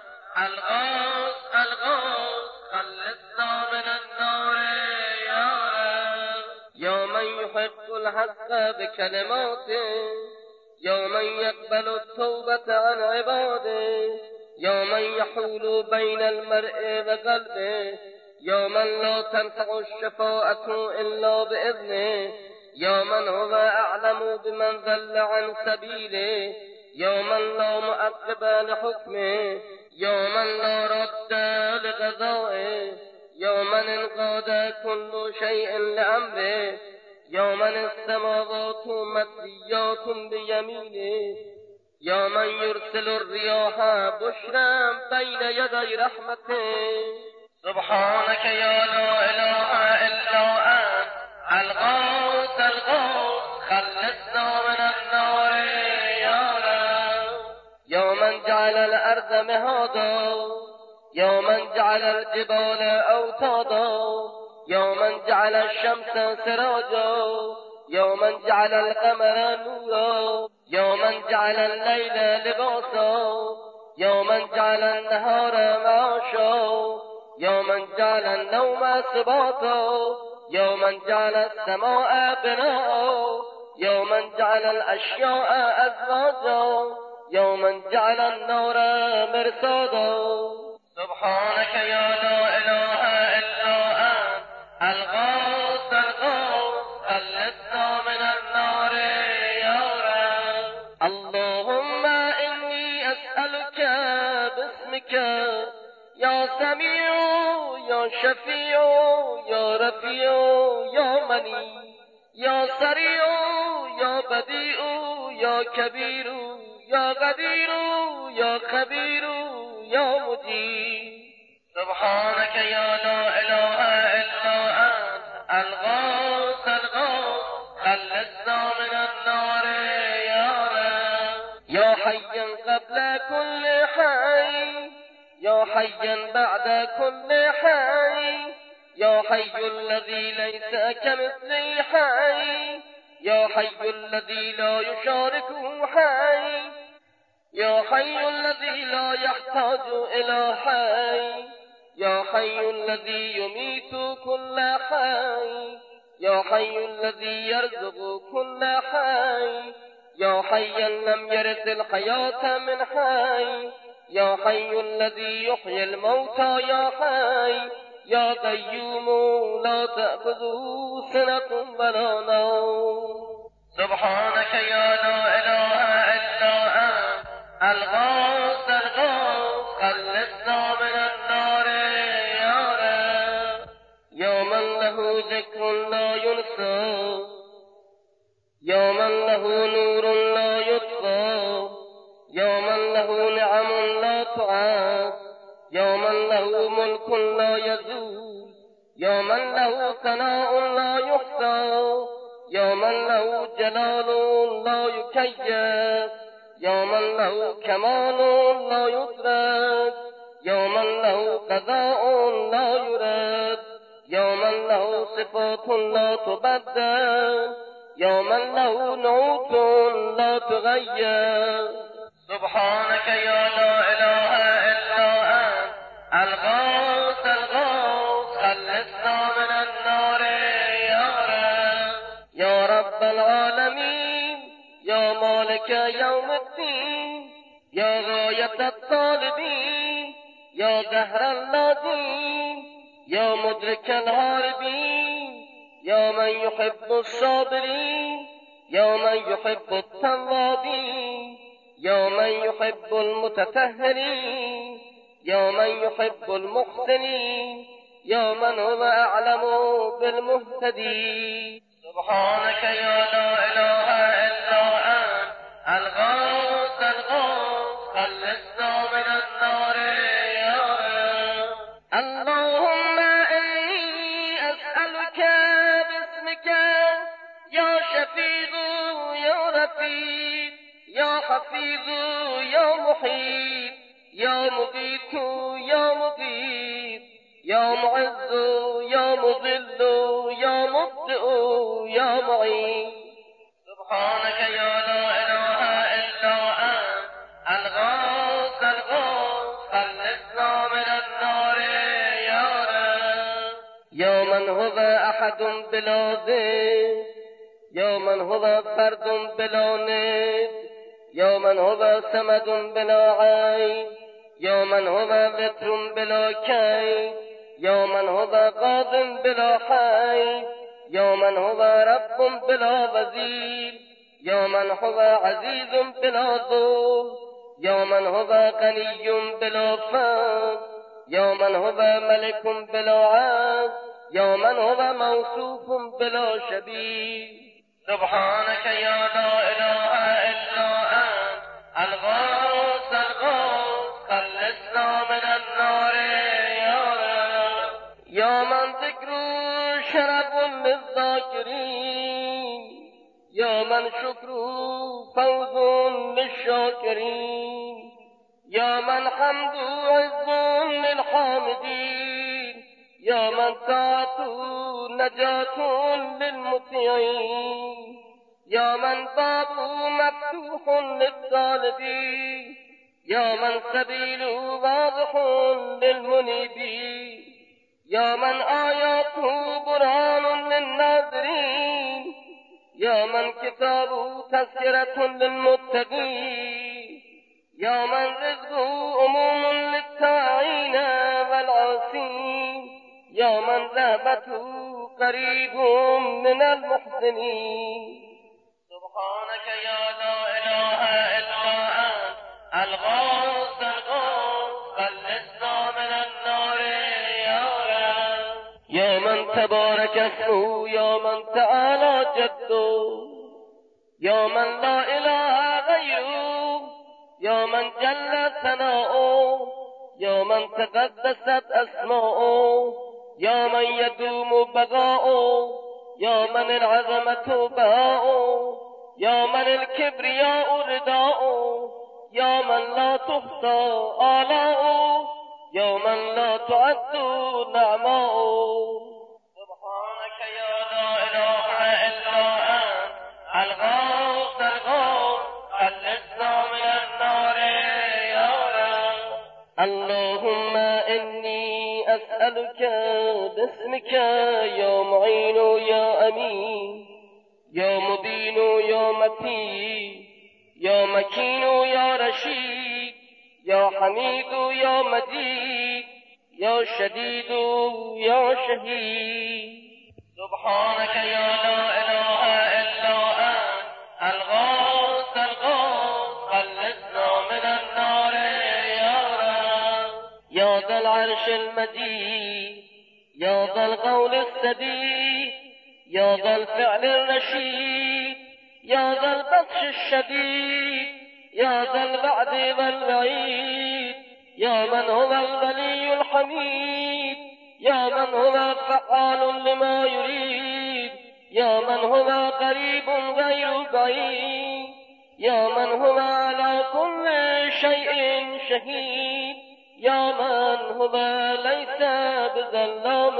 الغوث الغوث خلصنا من النار یا رب. یا من يحق الحق بكلماته، یا من يقبل التوبة عن عباده، یا من يحول بين المرء وقلبه، یا من لا تنفع الشفاعة إلا بإذنه، یا من هو أعلم بمن ضل عن سبيله، یا من لا معقب لحكمه، یا من لا رد لقضائه، یا من انقاد كل شيء لأمره، یا من السماوات مطويات بيمينه، یا من يرسل الرياح بشرا بين يدي رحمته. سبحانك يا لا إله إلا أنت الغوث الغوث خلصنا من النار يا رب. يا من جعل الأرض مهادا، يا من جعل الجبال أوتادا، يا من جعل الشمس سراجا، يا من جعل القمر نورا، يا من جعل الليل لباسا، يا من جعل النهار معاشا، يا من جعل النوم سباتا، يا من جعل السماء بناء، يا من جعل الأشياء أزواجا، يا من جعل النار مرصادا. سبحانك يا لا إله إلا أنت الغوث الغوث خلصنا من النار يا رب. اللهم إني أسألك باسمك يا سميع يا شفيع يا رفيع يا مني يا سريع يا بديع يا كبير يا قدير يا خبير يا مجيب. سبحانك يا لا إله إلا أنت الغوث الغوث خلصنا من النار يا رب. يا حيا قبل كل حي، يا حيا بعد كل حي، يا حي الذي ليس كمثله حي، يا حي الذي لا يشاركه حي، يا حي الذي لا يحتاج إلى حي، يا حي الذي يميت كل حي، يا حي الذي يرزق كل حي، يا حيا لم يرث الحياة من حي، يا حي الذي يحيي الموتى يا حي، يا قيوم لا تأخذه سنة ولا نوم. سبحانك يا لا إله إلا أنت الغوث الغوث خلصنا من النار يا رب. يا من له ذكر لا ينسى، يا من له نور لا يطفى، يا من له نعم لا تعاد، يا من له ملك لا يزول، يا من له ثناء لا يحصى، يا من له جلال لا يكيف، يا من له كمال لا يدرك، يا من له قضاء لا يرد، يا من له صفات لا تبدل، يا من له نعوت لا تغير. سبحانك يا لا إله إلا أنت الغوث الغوث خلصنا من النار يا رب. يا رب العالمين، يا مالك يوم الدين، يا غاية الطالبين، يا دهر اللادين، يا مدرك الهاربين، يا من يحب الصابرين، يا من يحب التوابين، يا من يحب المتطهرين، يا من يحب المحسنين، يا من هو أعلم بالمهتدين. سبحانك يا لا إله إلا أنت الغوث الغوث خلصنا من النار يا رب. اللهم شفیق یا رفیق یا حفیظ یا محیط یا مقیت یا مقیت یا معز یا مذل یا مبدئ یا معین. سبحانك يا لا إله إلا أنت الغوث الغوث خلصنا من النار يا رب. يا من هو أحد بلا ضد يا من هو فرد بلا ند يا من هو صمد بلا عين يا من هو وتر بلا كيد يا من هو قاض بلا حي يا من هو رب بلا وزير يا من هو عزيز بلا ظلم يا من هو غني بلا فقر يا من هو ملك بلا عبد يا من هو موصوف بلا شبيه. سبحانك يا لا إله إلا أنت الغوث الغوث خلصنا من النار يا رب. يا من ذكره شرف للذاكرين يا من شكره فوز للشاكرين يا من حمده عز للحامدين يا من طاعته نجاة للمطيعين يا من بابه مفتوح للطالبين يا من سبيله واضح للمنيبين يا من آياته برهان للناظرين يا من كتابه تذكرة للمتقين يا من رزقه أموم للتائين والعاصين يا من ذهبته قريب من المحسنين. سبحانك يا لا إله إلا أنت الغوث الغوث خلصنا من النار يا رب. يا من تبارك اسمه يا من تعالى جده يا من لا إله غيره يا من جل ثناؤه يا من تقدست أسماؤه يا من يدوم بقاؤه يا من العظمة بهاؤه يا من الكبرياء رداؤه يا من لا تحصى آلاؤه يا من لا تعد نعماؤه. سبحانك يا لا إله إلا أنت الغوث الغوث خلصنا من النار يا رب. اللهم إني أسألك باسمك يا معين يا أمين يا مبين يا متين يا مكين يا رشيد يا حميد يا مجيد يا شديد يا شهيد. سبحانك يا لا إله إلا أنت الغوث الغوث خلصنا من النار يا رب. يا ذا العرش المجيد يا ذا القول السديد يا ذا الفعل الرشيد يا ذا البطش الشديد يا ذا البعد والوعيد يا من هو الولي الحميد يا من هو فعال لما يريد يا من هو قريب غير بعيد يا من هو على كل شيء شهيد يا من هو ليس بظلام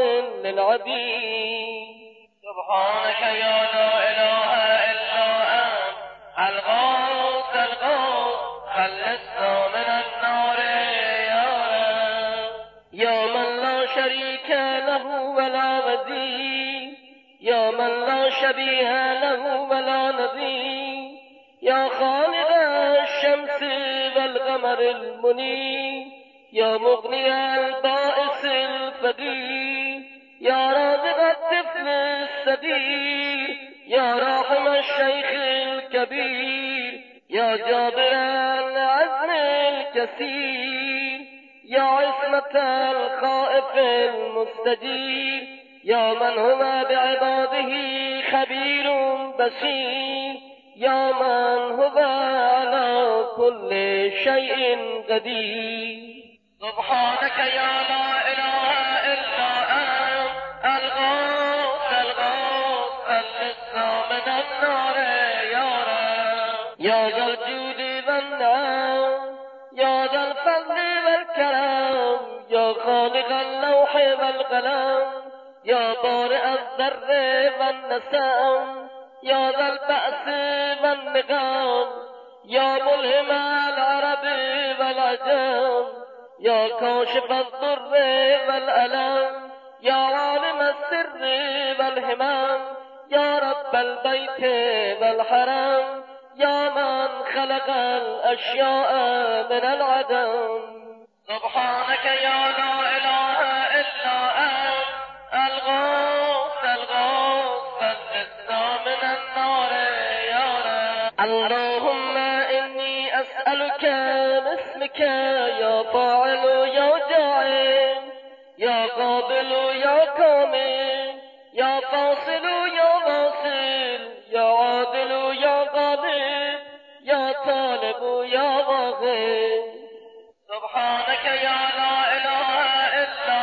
للعبيد. سبحانك يا لا إله إلا أنت الغوث الغوث خلصنا من النار يا رب. يا من لا شريك له ولا وزير يا من لا شبيه له ولا نظير يا خالق الشمس والقمر المنير يا مغني البائس الفقير يا رازق الطفل الصغير يا راحم الشيخ الكبير يا جابر العزم الكثير يا عصمة الخائف المستجير يا من هو بعباده خبير بصير يا من هو على كل شيء قدير. سبحانك يا لا إله إلا أنت الغوث الغوث خلصنا من النار النار يا رب يا ذا الجود والنعم يا ذا الفضل والكرم يا خالق اللوح والقلم يا بارئ الذر والنسم يا ذا البأس والنقام يا ملهم العرب والعجم يا كاشف الضر والألم يا عالم السر والهمم يا رب البيت والحرم يا من خلق الأشياء من العدم سبحانك يا لا إله إلا أنت الغوث الغوث فلسنا من النار يا رب اللهم إني أسألك باسمك يا فاعل يا جاعل يا قابل يا كامل يا فاصل يا واصل يا عادل يا غالب يا طالب يا واغب سبحانك يا لا إله إلا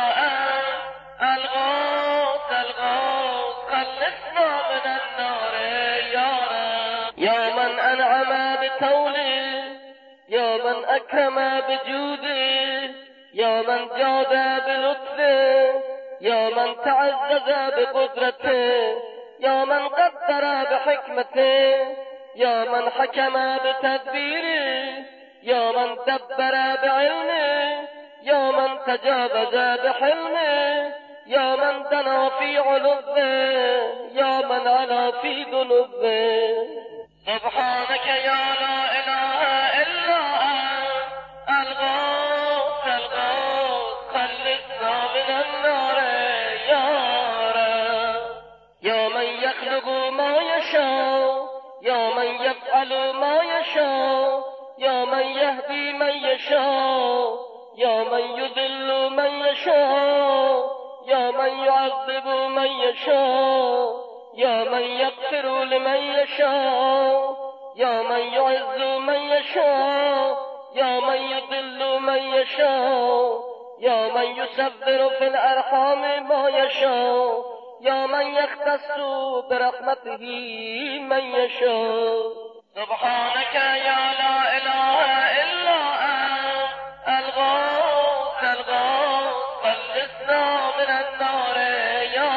أنت الغوث الغوث خلصنا من النار يا رب يا من أنعم بطوله يا من أكرم بجوده يا من جاد بلطفه يا من تعزز بقدرته يا من قدر بحكمته يا من حكم بتدبيره يا من دبر بعلمه يا من تجاوز بحلمه يا من دنا في علوه يا من علا في ذنوبه سبحانك يا لا إله إلا أنت الغوث الغوث خلصنا من النار يا رب يا من يخلق ما يشاء يا من يفعل ما يشاء يا من يهدي من يشاء يا من يذل من يشاء يا من يعذب من يشاء يا من يغفر لمن يشاء يا من يعز من يشاء يا من يضل من يشاء يا من يسبر في الأرحام ما يشاء يا من يختص برحمته من يشاء سبحانك يا لا إله إلا أنت الغوث الغوث خلصنا من النار يا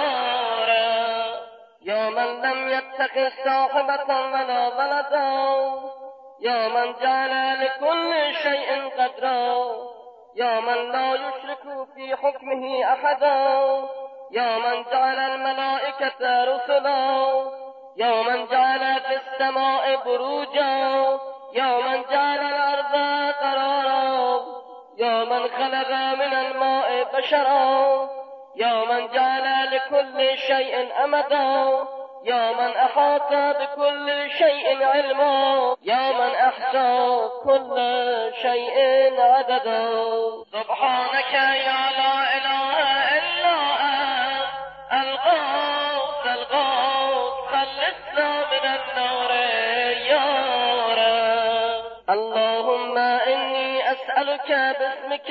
رب يا من لم يتخذ صاحبة ولا ولدا يا من جعل لكل شيء قدرا يا من لا يشرك في حكمه أحدا يا من جعل الملائكة رسلا يا من جعل في السماء بروجا يا من جعل الأرض قرارا يا من خلق من الماء بشرا يا من جعل لكل شيء أمدا يا من أحاط بكل شيء علما يا من أحصى كل شيء عددا سبحانك يا لا إله إلا أنت الغوث الغوث خلصنا من النار يا رب اللهم إني أسألك باسمك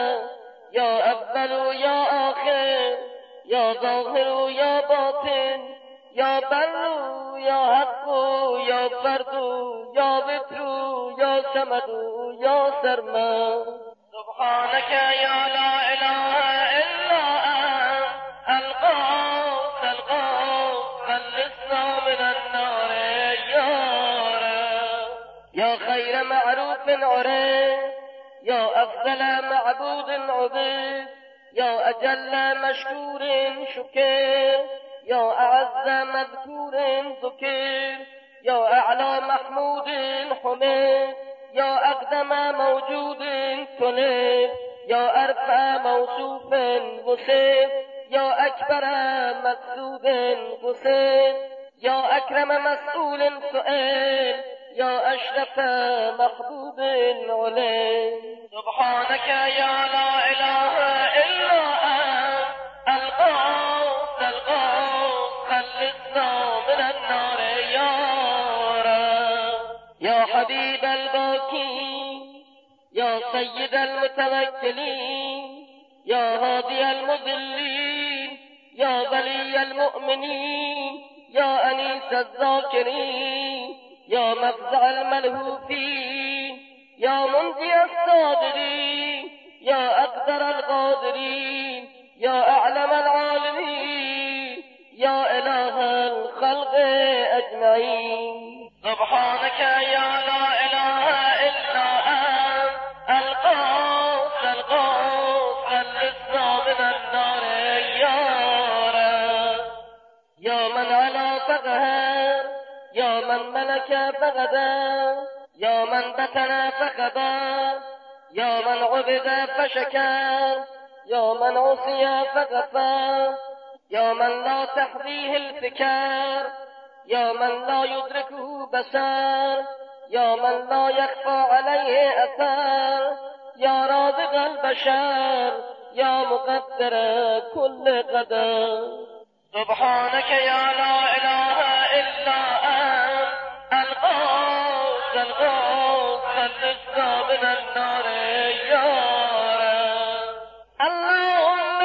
يا أول يا آخر يا ظاهر يا باطن يا بر يا حق يا فرد يا وتر يا صمد يا سرمد سبحانك يا لا إله إلا أنت الغوث الغوث خلصنا من النار يا رب يا خير معروف عرف يا أفضل معبود عبد يا أجل مشكور شكر يا أعز مذكور ذكر يا أعلى محمود حمد يا أقدم موجود طلب يا أرفع موصوف وصف يا أكبر مقصود قصد يا أكرم مسؤول سؤال يا أشرف محبوب علم سبحانك يا لا إله إلا أنت الغوث الغوث خلصنا من النار يا رب يا حبيب الباكين يا سيد المتوكلين يا هادي المضلين يا ولي المؤمنين يا أنيس الذاكرين يا مفزع الملهوفين يا منجي الصابرين يا أقدر القادرين يا أعلم العالمين يا إله الخلق أجمعين. سبحانك يا لا إله إلا أنت الغوث الغوث خلصنا من النار يا رب. يا من علا فقهر يا من ملك فغدر يا من بتنا فخبر يا من عبد فشكر يا من عصي فغفر يا من لا تحظيه الفكر يا من لا يدركه بصر يا من لا يخفى عليه أثر يا رازق البشر يا مقدر كل قدر. سبحانك يا لا إله إلا أنت الغوث الغوث خلصنا من النار يا رب. اللهم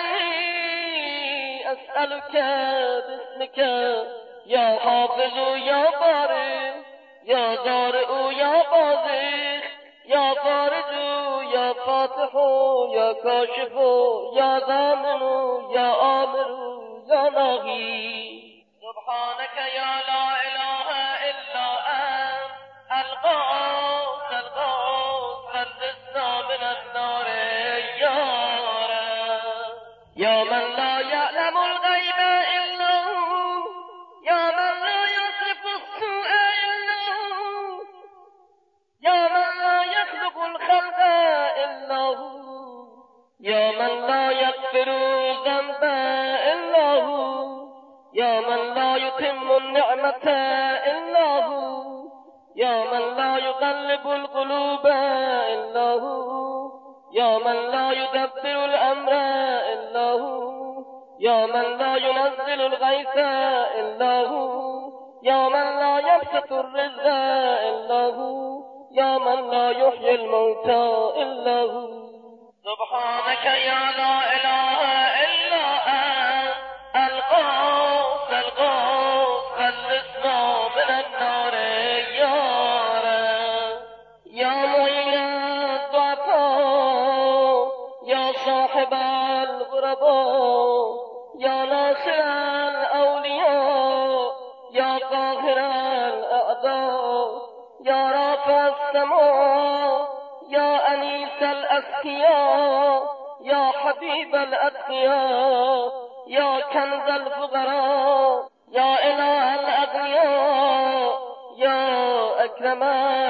إني أسألك باسمك يا حافظ يا بارئ يا ضارئ يا بازخ يا فارج يا فاتح يا كاشف يا ضامن يا آمر يا ناهي. سبحانك يا لا إله إلا أنت الغوث الغوث خلصنا من النار يا رب. يا من لا يعلم الغيب إلا هو يا من لا يصرف السوء إلا هو يا من لا يخلق الخلق إلا هو يا من لا يغفر الذنب إلا هو يا من لا يتم النعمة إلا هو يا من لا يقلب القلوب إلا هو يا من لا يدبر الأمر إلا هو يا من لا ينزل الغيث إلا هو يا من لا يبسط الرزق إلا هو يا من لا يحيي الموتى إلا هو. سبحانك يا لا إله إلا أنت الغوث الغوث خلصنا من النار يا رب. يا معين الضعفاء يا صاحب الغرباء يا ناصر الأولياء يا قاهر الأعداء يا رافع السماء يا أنيس الأسقياء يا حبيب الأتقياء يا كنز الفقراء يا إله الأغنياء يا أكرم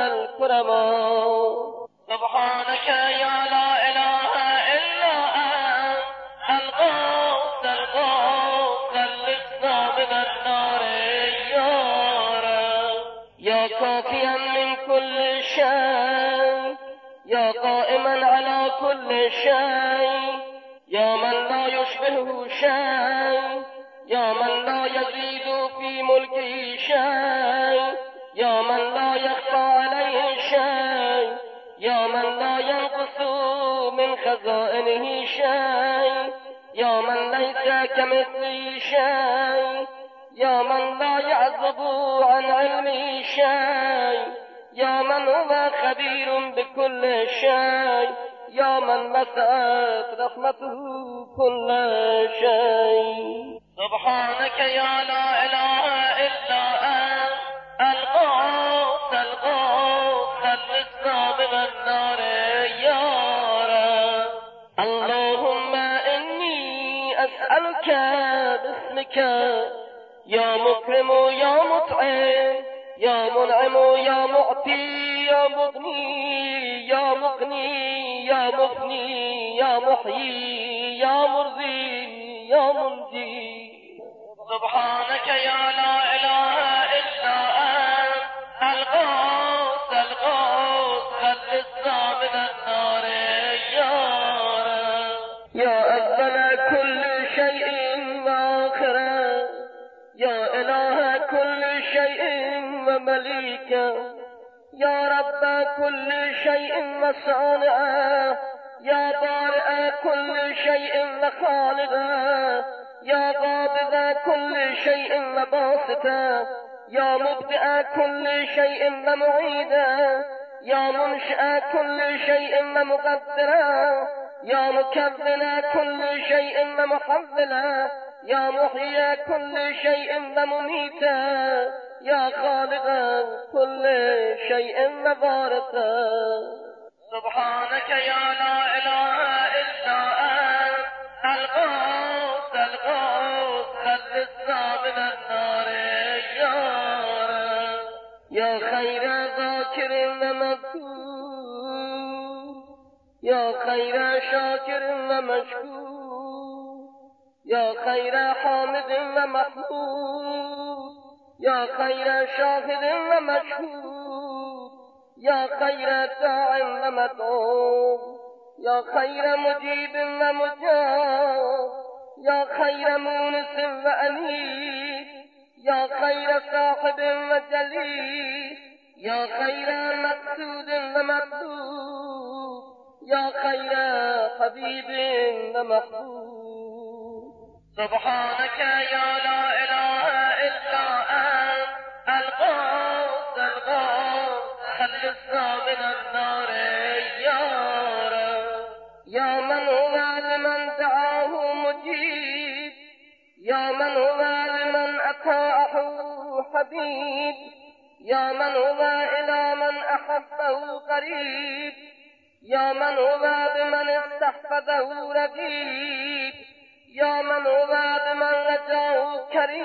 الكرماء. سبحانك يا لا إله إلا أنت الغوث الغوث خلصنا من النار يا رب. يا كافيا من كل شيء يا قائما على كل شيء يا من لا يشبهه شيء يا من لا يزيد في ملكه شيء يا من لا يخفى عليه شيء يا من لا ينقص من خزائنه شيء يا من ليس كمثله شيء يا من لا يعزب عن علمه شيء يا من هو خبير بكل شيء يا من مسعت رحمته كل شيء. سبحانك يا لا إله إلا أنت الغوث الغوث خلصنا من النار يا رب. اللهم إني أسألك باسمك يا مكرم يا مطعم يا منعم يا معطي يا مغني يا مغني يا مفني يا محيي يا مرضي يا منجي. سبحانك يا لا إله إلا أنت الغوث الغوث خلصنا من النار يا رب. يا أول كل شيء وآخره يا إله كل شيء ومليكه يا رب كل شيء وصانعه يا بارئ كل شيء وخالقه يا قابض كل شيء وباسطه، يا مبدئ كل شيء ومعيده، يا منشئ كل شيء ومقدره، يا مكون كل شيء ومحوله، يا محيي كل شيء ومميته، يا خالق كل شيء ووارثه. سبحانك يا لا إله إلا أنت الغوث الغوث خلصنا من النار يا رب. يا خير ذاكر ومذكور، يا خير شاكر ومشكور، يا خير حامد ومحمود، يا خير شاهد ومشهود، يا خير داع ومدعو، يا خير مجيب ومجاب، يا خير مونس وأنيس، يا خير صاحب وجليس، يا خير مقصود ومطلوب، يا خير حبيب ومحبوب. سبحانك يا لا إله إلا أنت الغوث الغوث خلصنا من النار يا رب. يا من هو لمن دعاه مجيب، يا من هو لمن أطاعه حبيب، يا من هو إلى من أحبه قريب، يا من هو بمن استحفظه رقيب، يا من هو بمن رجاه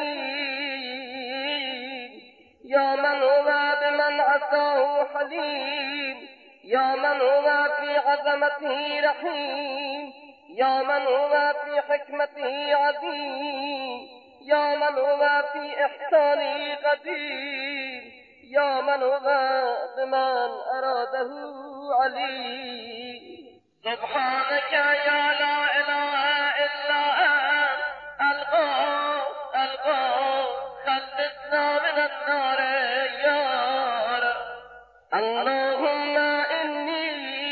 كريم، يا من هو بمن عصاه حليم، يا من هو في عظمته رحيم، يا من هو في حكمته عظيم، يا من هو في إحسانه قدير، يا من هو بمن أراده عليم. سبحانك يا لا إله إلا أنت الغوث الغوث خلصنا من النار يا رب. اللهم إني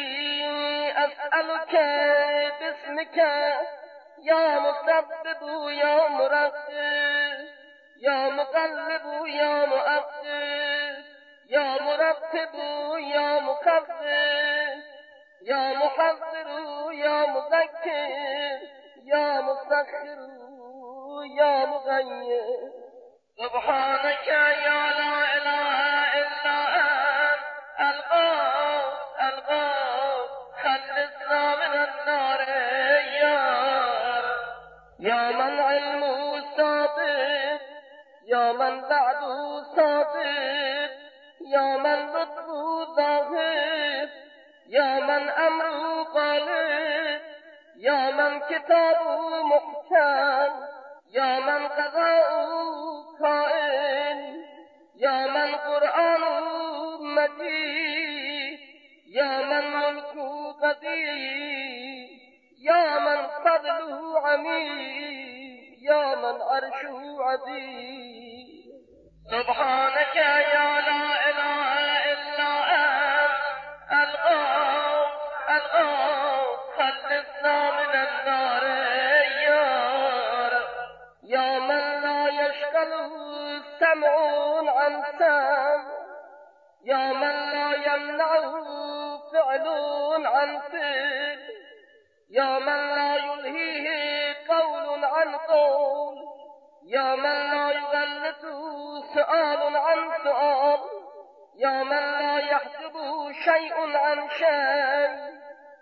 أسألك باسمك يا مسبب يا مرتب، يا مقلب يا مؤخر، يا مرتب يا مكبر، يا محذر يا مذكر، يا مسخر يا مغير. سبحانك يا لا إله إلا أنت الغوث الغوث خلصنا من النار يا رب. يا من علمه صادق، يا من بعده صادق، يا من لطفه ظاهر، يا من أمره غالب، يا من كتابه محكم، يا من قضاؤه كائن، يا من قرآنه مجيد، يا من ملكه قدير، يا من فضله عميد، يا من عرشه عظيم. سبحانك يا لا إله إلا أنت الغوث الغوث خلصنا من النار يا رب. يا من لا يشغله سمع عن سمع، يا من لا يمنعه فعل عن فعل، يا من لا يلهيه قول عن قول، يا من لا يغلطه سؤال عن سؤال، يا من لا يحجبه شيء عن شيء،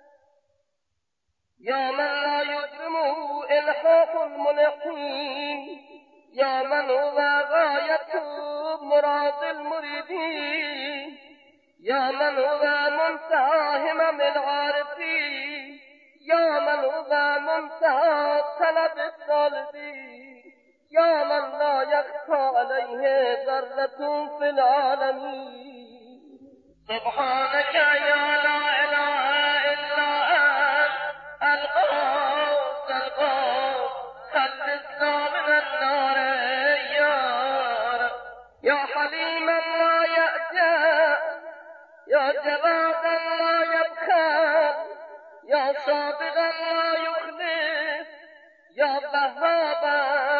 يا من لا يكرمه إلحاح الملحين، يا من هو غاية مراد المريدين، يا من هو منتهى همم العارفين، يا من هو منتهى طلب الطالبين، يا من لا يخفى عليه ذرة في العالمين. سبحانك يا لا إله إلا أنت الغوث الغوث خلصنا من النار يا رب. يا حليما لا يأتى، يا جوادا لا يبخل، يا صادقا لا يخلف، یا وهابا